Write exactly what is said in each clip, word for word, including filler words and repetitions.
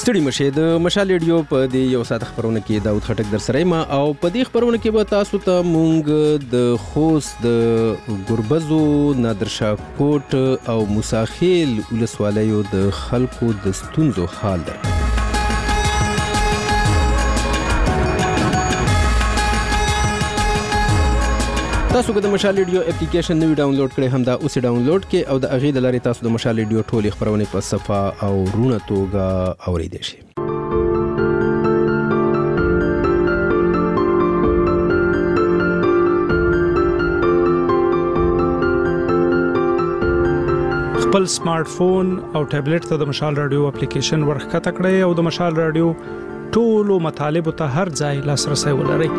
ستړي مشه د مشال ریډیو په دې یو ساعت خبرونه کې داود خټک در سره ما او په دې خبرونه کې به تاسو ته مونږ د خوست د ګربزو نادرشاه کوټ او موساخیل ولسوالیو د خلکو د ستونزو حال درکړو. تاسو که د مشال ریډیو اپلیکیشن نوی ډاونلوډ کړئ هم دا اوس ډاونلوډ کړئ او د هغې د لارې تاسو د مشال ریډیو ټولې خبرونې په صفه او رونه توګه اوریدلی شئ. خپل سمارټ فون او ټابلیټ ته د مشال رادیو اپلیکیشن ورښکته کړئ او د مشال رادیو ټولو مطالبو ته هر ځای لاسرسی ولرئ.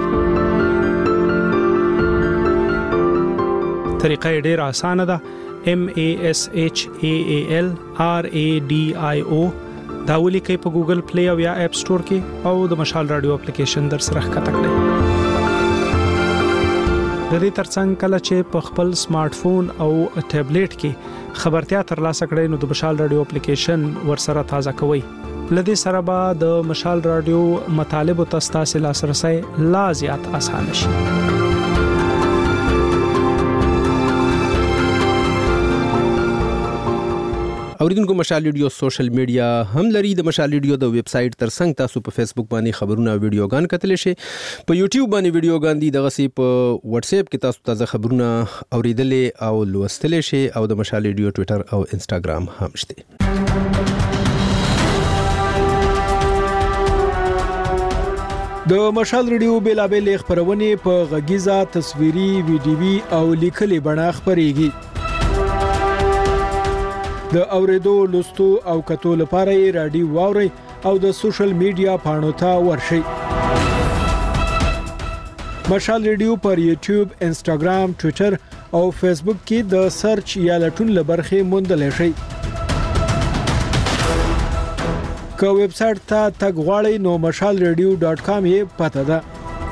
طریقه ډیر اسانه ده. M A S H A A L R A D I O دا ولیکئ په ګوګل پلی او یا اپ سٹور کې او د مشال رادیو اپلیکیشن در سره ښکته کړئ. د دې ترڅنګ کله چې په خپل سمارټ فون او ټابلیټ کې خبرتیا ترلاسه کړئ نو د مشال رادیو اپلیکیشن ورسره تازه کوئ. لدې سره به د مشال رادیو مطالبو ته ستاسو لاسرسی لا زیات اسانه شي. اوریدونکو مشال ریډیو سوشل میډیا هم لري. د مشال ریډیو د ویب سټ ترڅنګ تاسو په فیسبوک باندې خبرونه او ویډیوګان کتلی شئ. په یوټیوب باندې ویډیوګان دي، دغه سي په واتس اپ کې تاسو تازه خبرونه اوریدلې او لوستلی شئ او د مشال ریډیو ټویټر او انسټاګرام هم شته. د مشال ریډیو بیلابل خبرونه په غږیزه، تصویري، ویډیوي او لیکلي بڼه خبريږي. د اوریدو، لوستو او کتو لپاره یې رادیو واورئ او د سوشل میډیا پاڼو ته ورشئ. مشال ریډیو پر یوټیوب، انسټاګرام، ټویټر او فیسبوک کې د سرچ یا لټون لبرخې موندلی شئ. که ویب سټ ته تګ غواړئ نو مشال ریډیو ډاټ کام یې پته ده.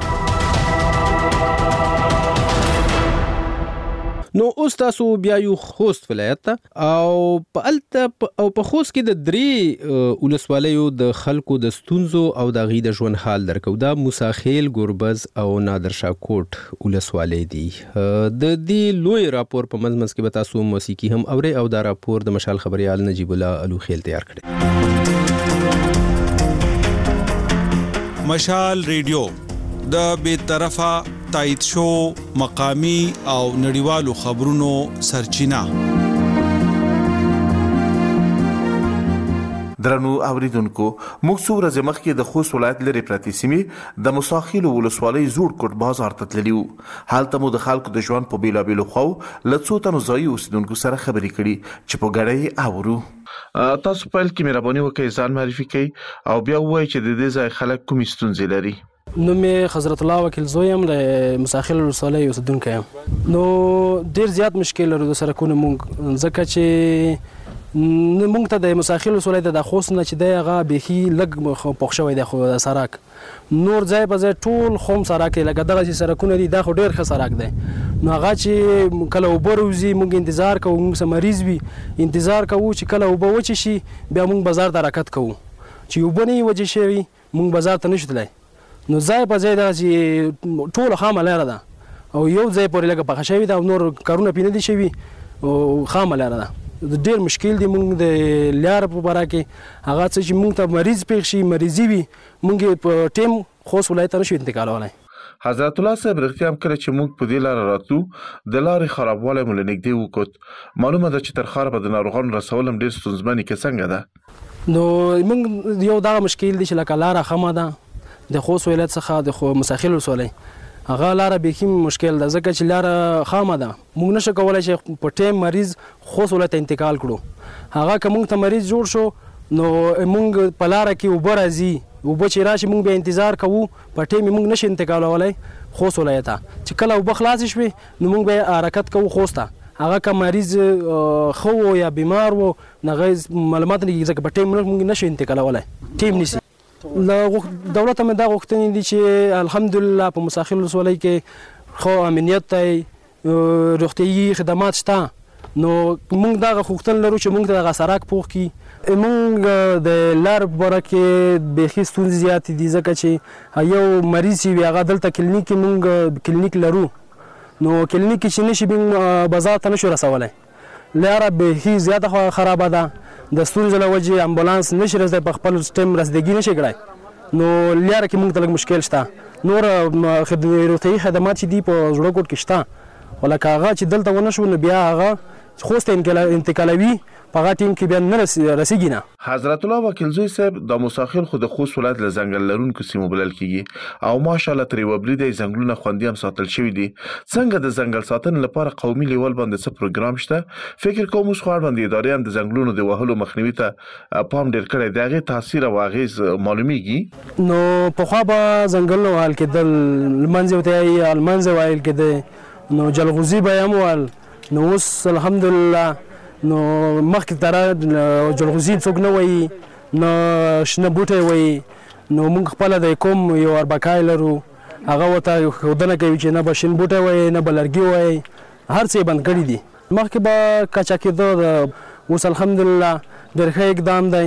نو اوس تاسو بیا یو خوست ولایت ته او په الته او په خوست کې د درې ولسوالیو د خلکو د ستونزو او د غي د ژوند حال درکو. دا موساخیل، ګربز او نادرشاه کوټ ولسوالۍ دي. د دې لوی راپور په منځ منځ کې به تاسو موسیقي هم اورئ او دا راپور د مشال خبريال نجیب الله الوخیل تیار کړی. مشال ریډیو د بے طرفه تایید شو مقامی او نړیوالو خبرونو سرچینه. درنو اوریدونکو، موږ څو ورځې مخکې د خوست ولایت لري پرتې سیمې د موساخیل ولسوالۍ زوړ کوټ بازار ته تللي وو. هلته مو د خلکو د ژوند په بیلابیلو خو له څو تنو ځایي اوسیدونکو سره خبرې کړي چې په ګډه یې اورو. تاسو په کې مهرباني وکړئ ځان معرفي کړئ او بیا ووایئ چې د دې ځای خلک کومې ستونزې لري. نو مې حضرت الله وکیل زویم د موساخیل ولسوالۍ اوسیدونکی یم. نو ډیر زیات مشکل لرو د سرکونو مونږ، ځکه چې مونږ ته د موساخیل ولسوالۍ د خوست نه چې دی هغه بیخي لږ پوښ شوی دی. خو د سرک نور ځای په ځای ټول خوم سرک دی، لکه دغه چې سرکونه دي دا خو ډیر ښه سرک دی. نو هغه چې کله اوبه روځي مونږ انتظار کوو، مونږ مریض وي انتظار کوو چې کله اوبه وچې شي بیا مونږ بازار ته حرکت کوو. چې اوبه نه وي وچې شوي مونږ بازار ته نشو تللی. نو ځای په ځای دغه چې ټوله خامه لاره ده او یو ځای پورې لږه پخه شوې ده او نور کارونه پې نه دي شوي او خامه لاره ده. ډېر مشکل دی مونږ د لارې په باره کې. هغه څه چې مونږ ته مریض پېښ شي، مریضي وي، مونږ یې په ټیم خوست ولایت ته نشو انتقالولی. حضرت الله صاحب رښتیا هم کله چې موږ په دې لاره راتلو د لارې خرابوالی مو له نږدې وکوت. معلومه ده چې تر ښاره به د ناروغانو رسول هم ډېر ستونزمن کې څنګه ده؟ نو مونږ یو دغه مشکل دی چې لکه لاره خامه ده د خوست ولایت څخه د موساخیل ولسوالۍ هغه لاره بیخي مشکل ده، ځکه چې لاره خامه ده. موږ نشو کولی چې په ټیم مریض خوست ولایت ته انتقال کړو. هغه که موږ ته مریض جوړ شو نو موږ په لاره کې اوبه راځي، اوبه چې راشي موږ بیا انتظار کوو، په ټیم یې موږ نشو انتقالولی خوست ولایت ته. چې کله اوبه خلاصې شوې نو موږ بیا حرکت کوو خوست ته. هغه که مریض ښه و یا بیمار و هغه معلومات نه کېږي، ځکه په ټیم موږ نشو انتقالولی، ټیم نیسي. دولت هم دا غوښتنې دي چې الحمدلله په موساخیل ولسوالۍ کې خو امنیت دی، روغتیایي خدمات شته. نو موږ دغه غوښتنه لرو چې موږ ته دغه سرک پوخ کړي موږ د لار په باره کې بیخي ستونزې زیاتې دي ځکه چې یو مریض چې وي هغه دلته کلینیک کې موږ کلینیک لرو نو کلینیک کې چې نشي موږ بازار ته نشو رسولی لاره بیخي زیاته خرابه ده د ستونزو له وجې امبولانس نشي رسېدی په خپل ټایم رسیدګي نشي کړی نو لاره کې موږ ته لږ مشکل شته نور روغتیایي خدمات چې دي په زړه کوټ کې شته خو لکه هغه چې دلته ونه شو نو بیا هغه خوست ته انتقالوي په هغه ټیم کې بیا نه رسیږي نه. حضرت الله وکیلزوی صاحب د موساخیل خو د خوست ولایت له ځنګل لرونکو سیمو بلل کیږي او ماشاءالله ترې وبلي دی ځنګلونه خوندي هم ساتل شوي دي. څنګه د ځنګل ساتنې لپاره قومي لیول باندې څه پروګرام شته؟ فکر کوم اوس خو اړوند ادارې هم د ځنګلونو د وهلو مخنیوي ته پام ډېر کړی دی، هغې تاثیر او اغېز معلومیږي؟ نو پخوا به ځنګلونه وهل کېدل، لمنځه ورته یې المنځه ویل کېده، نو جلغوزي به یې هم وهل. نو اوس الحمدلله نو مخکې تره جلغوزي څوک نه وایي نه شنه بوټی وایي. نو موږ خپله د کوم یو اربکای لرو هغه ورته ښودنه کوي چې نه به شین بوټی وایي نه به لرګي وایي، هر څه یې بند کړي دي. مخکې به کچا کېده، اوس الحمدلله ډېر ښه اقدام دی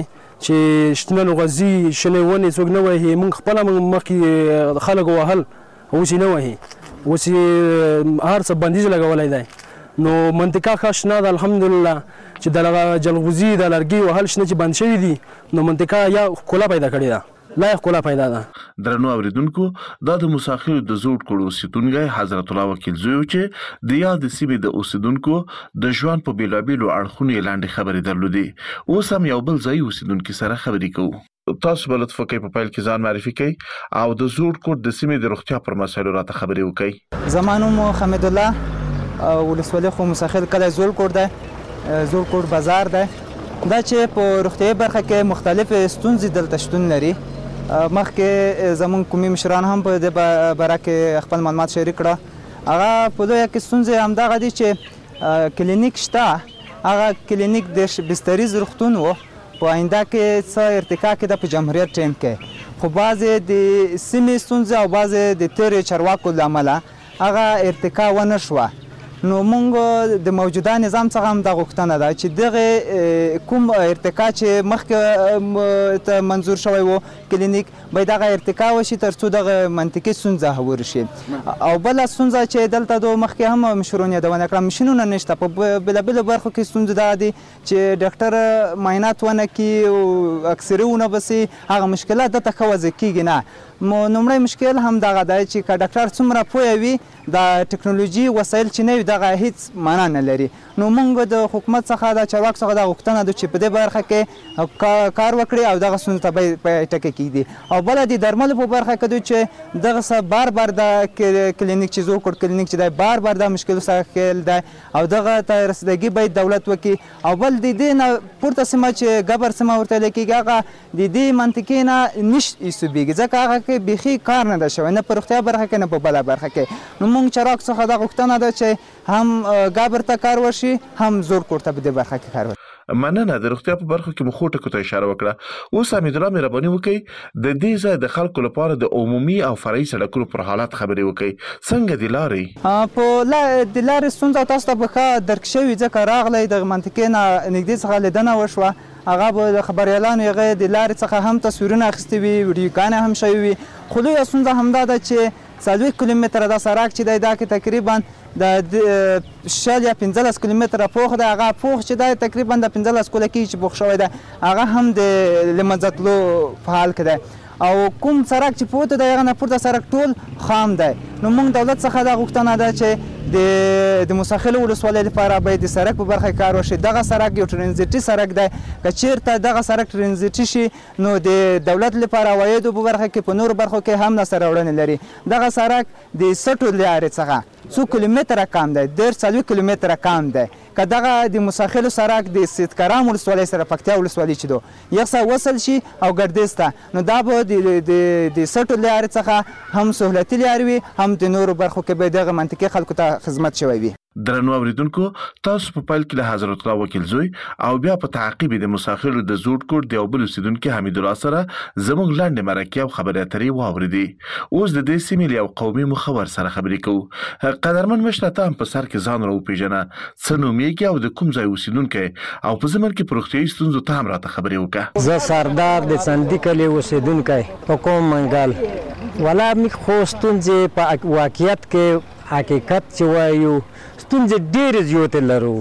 چې شنه لغزي شنې ونې څوک نه وهي. موږ خپله مخکې خلک وهل اوس یې نه وهي، اوس یې هر څه بندیز لګولی دی. نو منطقه ښه شنه ده الحمدلله چې د جلغوزي د لرګي وهل شنه چې بند شوي دي نو منطقه یا ښکلا پیدا کړې ده، لا یې ښکلا پیدا ده. درنو اوریدونکو، دا د موساخیلو د زوړ کړو اوسیدونکی حضرت الله وکیلزوی چې د یاد سیمې د اوسیدونکو د ژوند په بیلابیلو اړخونو یې لاندې خبرې درلودې. اوس هم یو بل ځایي اوسیدونکي سره خبرې کوو. تاسو به لطفا کوئ په پیل کې ځان معرفي کوئ او د زوړ کوټ د سیمې د روغتیا پر مسایلو راته خبرې وکړئ. زما نوم حمید الله، ولسوالۍ خو موساخیل کلی زوړ کوټ دی، زوړ کوټ بازار دی. دا چې په روغتیایي برخه کې مختلفې ستونزې دلته شتون لري. مخکې زموږ قومي مشران هم په دې باره کې خپل معلومات شریک کړه. هغه په دوی کې ستونزې همدغه دي چې کلینیک شته، هغه کلینیک د بستریز روغتون و، په آینده کې څه ارتقا کېده په جمهوریت ټایم کې، خو بعضې د سیمې ستونزې او بعضې د تېرې چارواکو له امله هغه ارتقا ونه شوه. نو موږ د موجوده نظام څخه هم دا غوښتنه ده چې دغه کوم ارتقا چې مخکې منظور شوی و کلینیک باید دغه ارتقا وشي تر څو دغه منطقي ستونزه هوار شي. او بله ستونزه چې دلته د مخکې هم مشرونو یادونه کړه، مشینونه نشته. په بېلابېلو برخو کې ستونزې دا دي چې ډاکټر معاینات ونه کړي او اکسرې ونه بسي، هغه مشکلات دلته ښه وضع کېږي نه. لومړی مشکل هم دغه دی چې که ډاکټر څومره پوه وي د ټکنالوژي وسایل چې نه وي دغه هیڅ معنا نه لري. نو موږ د حکومت څخه د چارواکو څخه دا غوښتنه ده چې په دې برخه کې کار وکړي او دغه ستونزو ته باید ټکي کېږدي. او بله د درملو په برخه کې ده چې دغه څه بار بار د کلینیک چې زوړ کوټ کلینیک چې دی بار بار د مشکلو سره ښکېل دی او دغه ته رسیدګي باید دولت وکړي. او بل د دې نه پورته سیمه چې ګبر سیمه ورته ویل کېږي هغه د دې منطقې نه نشي ایستوبېږي ځکه هغه کې بیخي کار نه ده شوی، نه په روغتیا برخه کې نه په بله برخه کې. نو موږ چارواکو څخه دا غوښتنه ده چې هم ګابر ته کار وشي هم زوړ کوټ ته په دې برخه کې کار وشي. مننه. د روغتیا په برخه کې مو ښو ټکو ته اشاره وکړه. اوس حمید الله مهرباني وکړئ د دې ځای د خلکو لپاره د عمومي او فرعي سړکونو پر حالات خبرې وکړئ. څنګه د لارې په د لارې ستونزه تاسو ته به ښه درک شوي ځکه راغلی دغه منطقې نه نږدې څخه لیدنه وشوه. هغه به د خبریالانو هغه د لارې څخه هم تصویرونه اخیستي وي، ویډیوګانې هم شوي وي. خو لویه ستونزه همدا ده چې څلوېښت کیلومتره دا سړک چې دی دا کې تقریبا د شل یا پنځلس کیلومتره پوخ دی. هغه پوخ چې دی تقریبا د پنځلس کاله کېږي چې پوخ شوی دی، هغه هم د له منځه تلو په حال کې دی. او کوم سړک چې پورته دی هغه نه پورته سړک ټول خام دی. نو موږ دولت څخه دا غوښتنه ده چې د د موساخیل ولسوالۍ لپاره باید د سړک په برخه کې کار وشي. دغه سړک یو ټرنزیټي سړک دی، که چېرته دغه سړک ټرنزیټي شي نو د دولت لپاره عوایدو په برخه کې په نورو برخو کې هم لاسته راوړنې لري. دغه سړک د سټو لارې څخه څو کیلومتره کم دی، ډېر څلوېښت کیلومتره کم دی. که دغه د موساخیلو سړک د سیدکرام ولسوالۍ سره پکتیا ولسوالۍ چې دو یو څه وصل شي او ګردیز ته، نو دا به د سټو لارې څخه هم سهولتي لارې وي هم د نورو برخو کې به دغه منطقې خلکو ته خدمت شوی وي. درنو اوریدونکو تاسو په پیل کې له حضرت الله وکیل زوی او بیا په تعقیب د مساخلو د زوړ کوټ د یوبل اوسیدونکو حمید الله سره زموږ لاندې مرکه او خبرې اترې واوریدي. اوس د دې سیمې یو قومي مخور سره خبرې کوو. قدرمن مشرته هم په سر کې ځان راو پیژنه، څه نومېږي او د کوم ځای اوسیدونکو او په زمن کې پروختي ستونزو ته هم راته خبرې وکړه. زه سردار د سندي کلی اوسیدونکی په کوم منګل ولا می خو ستونزې په واقعیت کې حقیقت چې وایو ستونزې ډېرې زیاتې لرو.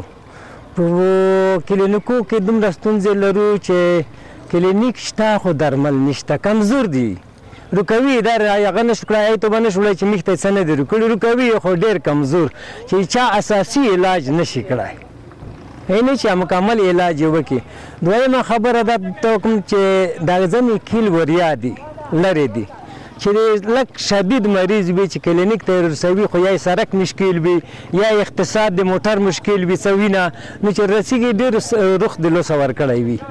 په کلینیکو کې دومره ستونزې لرو چې کلینیک شته خو درمل نشته، کمزور دي. رکوي در هغه نشو کړی ته به نشو ویلی چې میخ ته څه نه دي رکړي، رکوي خو ډېر کمزور چې چا اساسي علاج نشي کړی، یعنې چې مکمل علاج یې وکړي. دویمه خبره دا ته کوم چې د ځینې کیل وریا دي لرې دي چې لک شدید مریض وي چې کلینیک ته رسوي خو یا سرک مشکل وي یا اقتصاد د موټر مشکل وي څه وینه نو چې رسیږي ډېر رخ د لوسه ورکړی وي.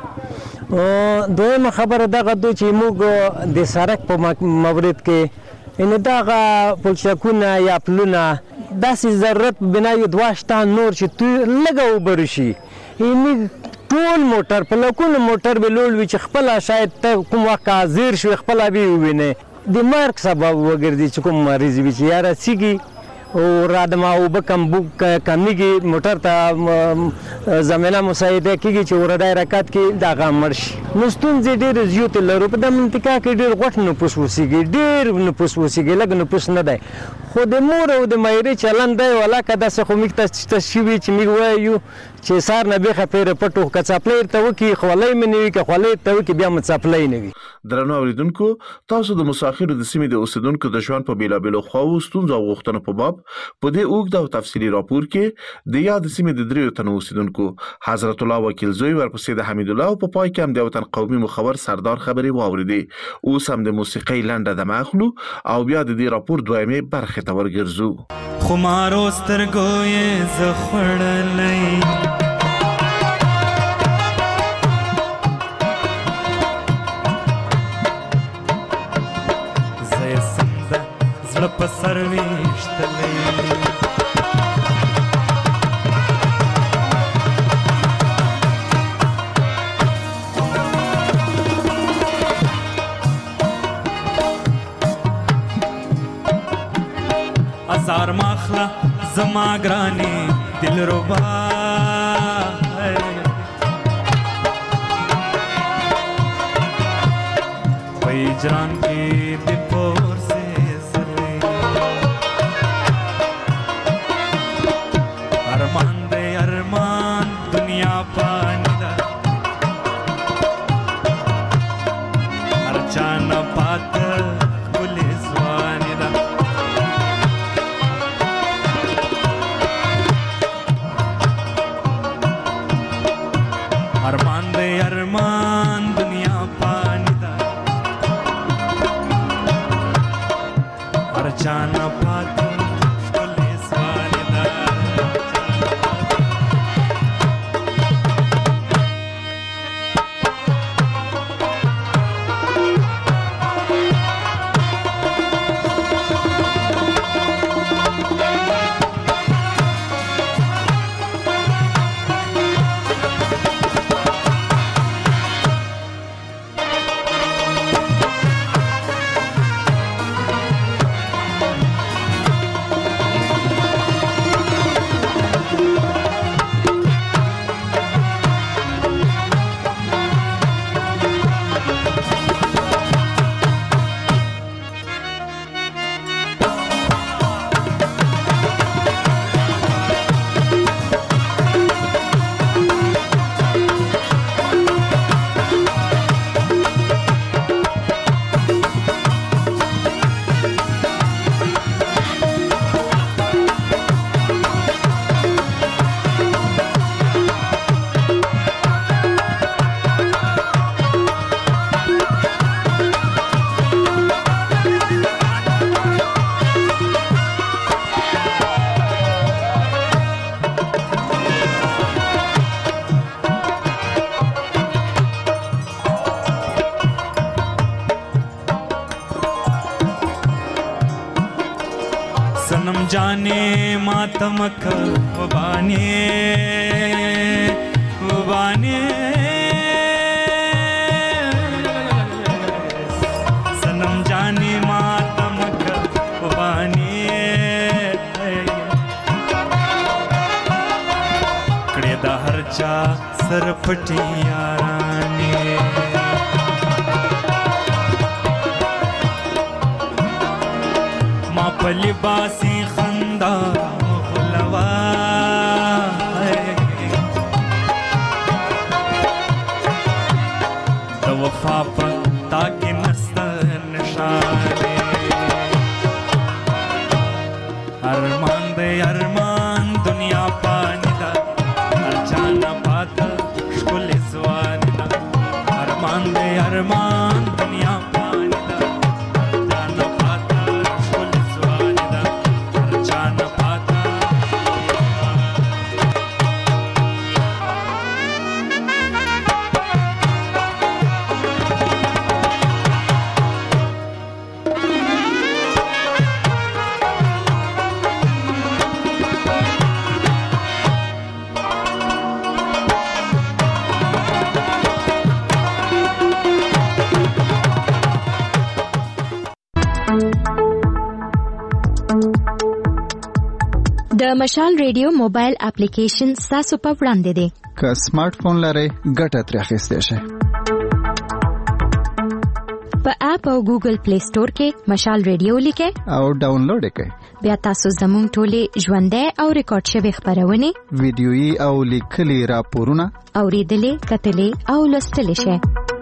دویمه خبره دغه دو چې موږ د سرک په مورد کې یعنې دغه پلچکونه یا پلونه داسې ضرورت بنا یو دوه شته نور چې لږه اوبه راشي، یعنې ټول موټر په لکونو موټر به لوړ وي چې خپله شاید ته کوم وخت حاضر شوې خپله به یې ووینې د مرګ سبب وګرځي چې کوم مریض وي چې یا رسیږي او رادما اوبه کمیږي موټر ته زمینه مساعده کېږي چې ورډی حرکت کې دغه مړ شي. نو ستونزې ډېرې زیاتې لرو. په دې منطقه کې ډېر غټ نفوس اوسېږي، ډېر نفوس اوسېږي، لږ نفوس نه دی. خو د مور او د مایرې چلند دی ولاکه داسې خو موږ ته شته شوي چې موږ وایو چې سار نه بیخه پیره پټو که څپلی ورته وکړي خولۍ مې نه وي، که خولۍ ورته وکړي بیا مې څپلی نه وي. درنو اوریدونکو، تاسو د مسافرو د سیمې د اوسیدونکو د ژوند په بېلابېلو خواوو ستونزو او غوښتنو په باب په دې اوږد او تفصیلي راپور کې د یاد سیمې د دریو تنو اوسیدونکو حضرت الله وکیل زوی ورپسې د حمید الله او په پای کې هم د وطن قومي مخور سردار خبرې واورېدې. اوس هم د موسیقۍ لنډه دمه اخلو او بیا د دې راپور دویمې برخې ته ورګرځو. خمارو سترګو یې زه خوړلی په سر ویشتلی ازار ماخلا زما ګرانی دلربا په هجران کې د پور ارمان دے ارمان دنیا پانی دا ہر چانا پات گلی زوانی دا ارمان دے ارمان دنیا پانی دا ہر چانا پات सनम जाने मातमक वबाने वबाने सनम जाने मातमक वबाने कड़े दा हरचा सरपटी याराने लिबासी खंदा मुखलवा द वफा पर ताकि नस्ता निशाने अरमान दे अरमान दुनिया पानी दा अर्जाना पाता शुल इज़वानी दा अरमान दे अरमान दुनिया د مشال ریډیو موبایل اپلیکیشن تاسو په وړاندې دی. که سمارټ فون لرئ ګټه ترې اخیستی شئ. په اپ او ګوګل پلی سٹور کې مشال ریډیو لیکئ او ډاونلوډ یې کړئ. بیا تاسو زموږ ټولې ژوندۍ او ریکارډ شوي خپرونې ویډیويي او لیکلي راپورونه اوریدلې کتلې او لوستلی شئ.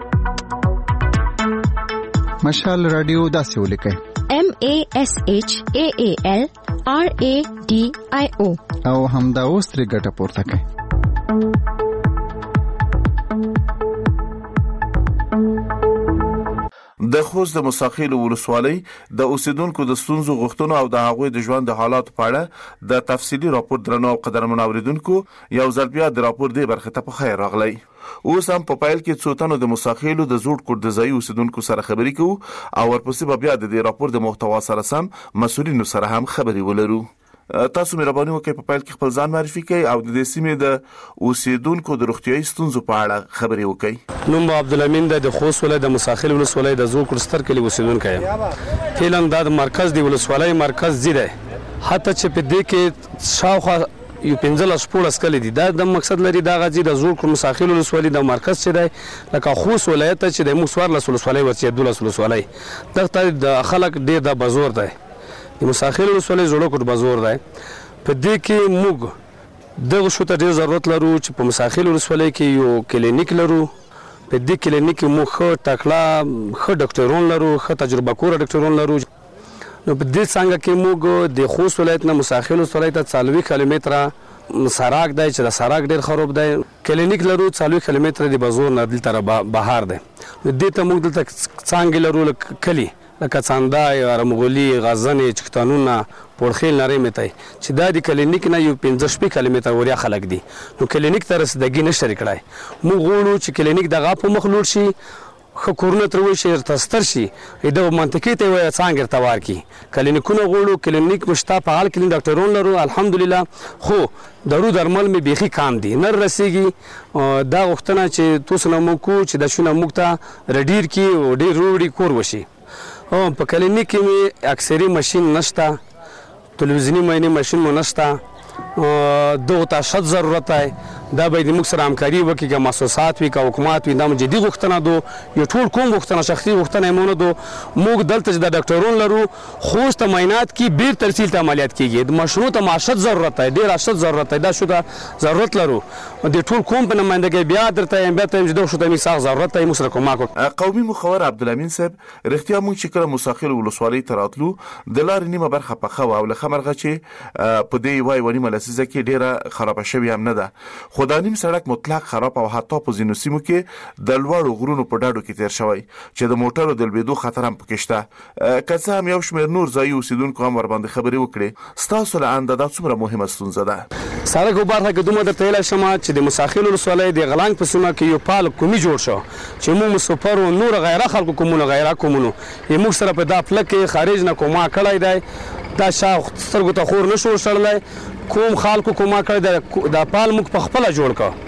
مشال رادیو داسې ولیکئ: M A S H A A L R A D I O او همدا اوس ترې ګټه پورته کړئ. د خوست د مساخیل ولسوالۍ د اوسیدونکو د ستونزو غوښتنو او د هغوی د ژوند د حالات په اړه د تفصیلي راپور درنو او قدرمن اوریدونکو یو ځل بیا د راپور دی برخه ته په خیر راغلی. اوس هم په پایل کې څو تنو د مساخیلو د زوړ کوټ د ځای اوسیدونکو سره خبرې کوو او ورپسې به بیا د دې راپور د محتوا سره سم مسؤلینو سره هم خبرې ولرو. تاسو مهرباني وکړئ په پایل کې خپل ځان معرفي کړئ او د دې سیمې د اوسیدونکو د روغتیايي ستونزو په اړه خبرې وکړئ. نوم عبدالامین د خوست ولایت د مساخیل ولسوالۍ د زوړ کوټ ستر کلی اوسیدونکی یم. فعلا دا د مرکز دی ولسوالۍ مرکز دی دی حتی چې په دې کې شاوخوا یو پنځلس شپږ کلی دي. دا د مقصد لري دا غځي د زوړ کوټ مساخیل ولسوالۍ د مرکز چې دی لکه خوست ولایت چې د موږ څوارلس ولسوالۍ ورڅخه دولس ولسوالۍ دغه د خلک ډېر د بازور دی. د مساخیل ولسوالۍ زوړ کوټ بازور دی. په دې کې موږ دغه شو ته ډېر ضرورت لرو چې په مساخیل ولسوالۍ کې یو کلینیک لرو. په دې کلینیک کې موږ ښه تکړه ښه ډاکټران لرو، ښه تجربه کور ډاکټران لرو. نو په دې څنګه کې موږ د خوست ولایت نه مساخیل ولسوالۍ ته څلوېښت کیلومتره سراک دی چې د سراک ډېر خراب دی. کلینیک لرو څلوېښت کیلومتره د بازور نه دلته بهر دی. نو دې ته موږ دلته څانګې لرو کلي لکه څاندای، ارمغولي، غزنې، چکتانونه، پورخیل، نری میتای چې دا د کلینیک نه یو پنځه شپږ کیلومتره وریا خلک دي. نو کلینیک ته رسیدګي نشته کړای. موږ غواړو چې کلینیک دغه په مخ لوړ شي، خو کورونه تر وې شي تستر شي دا منطقي ته وای څنګه تاوار کی کلینیکونه غوړو کلینیک مشتا په حال کلین ډاکټرون لرو الحمدلله. خو درو درمل می بيخي کام دي نر رسیږي. دا وختونه چې تاسو نو مو کو چې د شونه مخته رډیر کی او ډیر روړي کور وشي. او په کلینیک کې اکثری ماشين نشتا، تلویزیونی مینه ماشين مو نشتا. دغه ته شد ضرورت دی. دا به د موږ سره همکاري وکړي که مؤسسات وي که حکومت وي. دا مو جدي غوښتنه دو یو ټول کوم غوښتنه شخصي غوښتنه یې مونه دو. موږ دلته چې د ډاکټرون لرو خوست ته معاینات کې بیر ترسیل ته عملیات کېږي. د ماشینو ته معاشت ضرورت دی، ډېر اشد ضرورت دی. دا شو ته ضرورت لرو. د ټول کوم په نمایندګۍ بیا درته یم بیا ته یم چې دغه شو ته موږ سخت ضرورت دی موږ سره کومک وکړو. قومي مخور عبدالامین صاحب رښتیا موږ چې کله مساخیل ولسوالۍ ته راتلو د لارې نیمه برخه پخه وه او له ښه مرغه چې په دې یوه یوه نیمه لسیزه کې ډېره خرابه شوې هم نه ده. خو دا نیم سړک مطلق خراب او حتی په ځینو سیمو کې د لوړو غرونو په ډاډو کې تیر شوی چې د موټرو د لوېدو خطر هم پکې شته. که څه هم یو شمېر نور ځایي اوسېدونکو هم ورباندې خبرې وکړې. ستاسو له انده دا څومره مهمه ستونزه ده؟ سړک په برخه کې دومره درته ویلی شم چې د مساخیل ولسوالۍ د غلنګ په سیمه کې یو فعال قومي جوړ شو چې موږ مسافر او نور غیره خلکو کومونو غیره کومونو موږ سره په دا پله کې خارج نه کومه کړی دی. دا شاو سترګو ته خور نشو شړلی کوم خلکو کومه کړی د پال موږ په خپله جوړ کړه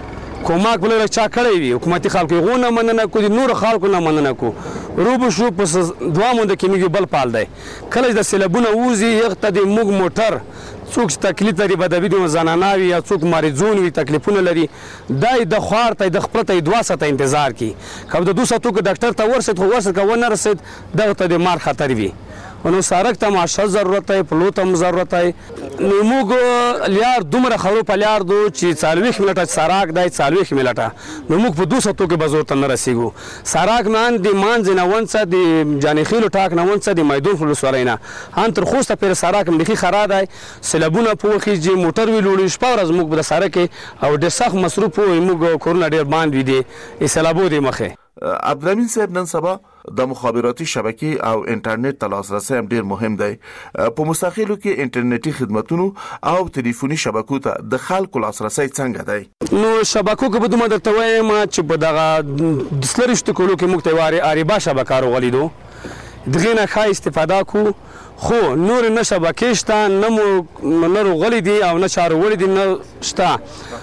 کوماک بل چا کړی وي حکومتي خلکو یې غونه مننه کو د نور خلکو نه مننه کو روبو شو پس دوه مونده کې موږ بل پال دی کله د سیلابونه ووځي یغته د موږ موټر څوک چې تکلیف لري بدوي د زنانه وي یا څوک مریضون وي تکلیفونه لري دای د خوار ته د خپل ته دوه ساعته انتظار کی کله د دوه ساعتو کې ډاکټر ته ورسېد خو ورسېد کو نه رسېد دغه ته د مار خطر وي نو سارک ته معاشه ضرورت دی پلوت هم ضرورت دی نو موږ لیار دومره خرو په لیار دو چې څلوېښت منټه ساراک دی څلوېښت منټه نو موږ په دوه ساعتو کې به زور ته نه رسېږو ساراک مان د مانځ نه ونڅه د جانخیلو ټاک نه ونڅه د میدون ولسوالۍ نه ان تر خوسته پورې ساراک هم بیخي خرا دی سیلابونه په وخیږي موټر وي لوړي شپه ورځ موږ به د سارک او ډېر سخت مصروف وو موږ کورونه ډېر باند وي دي سیلابو دی مخې عبدالامین صاحب نن سبا د مخابراتي شبکې او انټرنیټ ته لاسرسی هم ډیر مهم دی په مستقلو کې انټرنیټي خدماتونو او ټلیفوني شبکو ته د خلکو لاسرسی څنګه دی نو شبکو کې به دومره درته وایم چې په دغه د سلریشتو کولو کې موږ ته واري اریبا شبکه راغلیدو دغه نه ښه استفاده کو خو نور نه شبکې شته نه مو نه راغلي دي او نه چارولي دي نه شته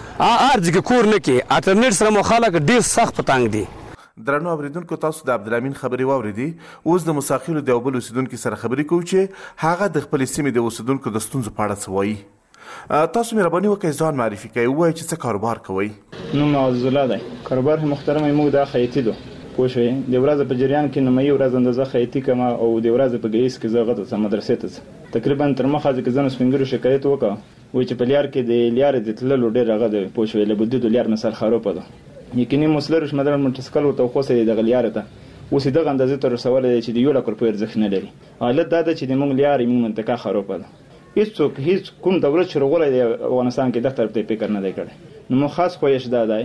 ارځ کې کور نه کې انټرنیټ سره مو خلک ډیر سخت پتنګ دي درنو اوریدونکو تاسو د عبدالامین خبري واوریدي اوس د مساخیلو د یوبل اوسیدونکو سره خبري کوو چې هغه د خپل سیمې د اوسیدونکو د ستونزو په اړه څه وایي تاسو مهرباني وکړئ ځان معرفي کړئ ووایئ چې څه کاروبار کوئ نوم عزالله دی کاروبار محترم موږ د خیاطي دو پوه شئ د ورځې په جریان کې نیمایي ورځ اندازه خیاطي کوم او د ورځې په ګیس کې زه غته مدرسې ته تقریبا تر مخه ځکه ځنه سپینګرو شکایت وکړ وای چې په لیار کې د لیار د تللو ډېر هغه دی پوه شئ له بده د لیار مثال خراب ده یقیني مسلرش مدار منتسکل او توخوسه د غلیاره ته اوس دغه اندازې تر رسول چې د یو لک روپۍ ارزښت نه لري حالت دا ده چې د موږ لیارې موږ منطقه خرابه ده هیڅوک هیڅ کوم دولت چې راغلی دی افغانستان کې دغه طرف ته فکر نه دی کړی نو مو خاص خواهش دا دی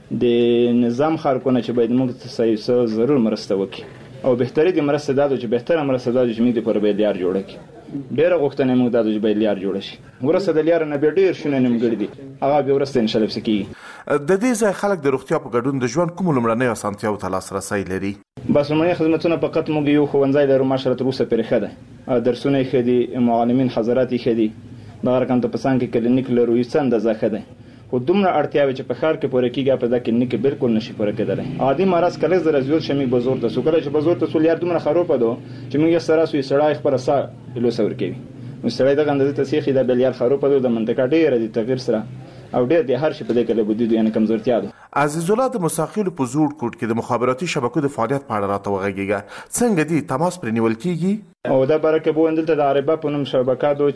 د نظام خارکونه چې باید موږ ته ضرور مرسته وکړي او بهتري د مرسته دا چې بهتره مرسته دا چې موږ د پر به لیار جوړ کړي ډیره غوښتنه موږ دا چې به لیار جوړ شي ورسته د لیار نه به ډیر شونه نیمګړي دي هغه به ورسته ان شاء الله سکیږي د دې ځای خلک د روغتیا په ګډون د ژوند کوم لمړنۍ اسانتیاو ته لاسرسی لري بس لمړنۍ خدمتونه فقط موږ یو ښوونځی لرو ماشره تر اوسه پرې ښه ده درسونه یې ښه دي معلمین حضرات یې ښه دي دغه رقم ته په څنګ کې کلینیک لرو یې څه اندازه ښه دی خو دومره اړتیاوې چې په ښار کې پوره کېږي په دا کلینیک کې بالکل نشي پوره کېدلی عادي مرض کله زره زیات شي موږ به زور ته سو کله چې به زور ته سو لیار دومره خرابه ده چې موږ یې سره سوی سړی خپله ساه لوس ورکوي نو سړی دغه اندازې ته سیخي دا بلیار خرابه ده د منطقه ډېره د تغییر سره او ډېر د هر شي په دې کې له بودیجې یعنې کمزورتیا ده عزیز الله د مساخیلو په زوړ کوټ کې د مخابراتي شبکو د فعالیت په اړه راته وغږیږه څنګه دي تماس پرې نیول کیږي او دا برکه بو دلته د عربا په نوم شبکه ده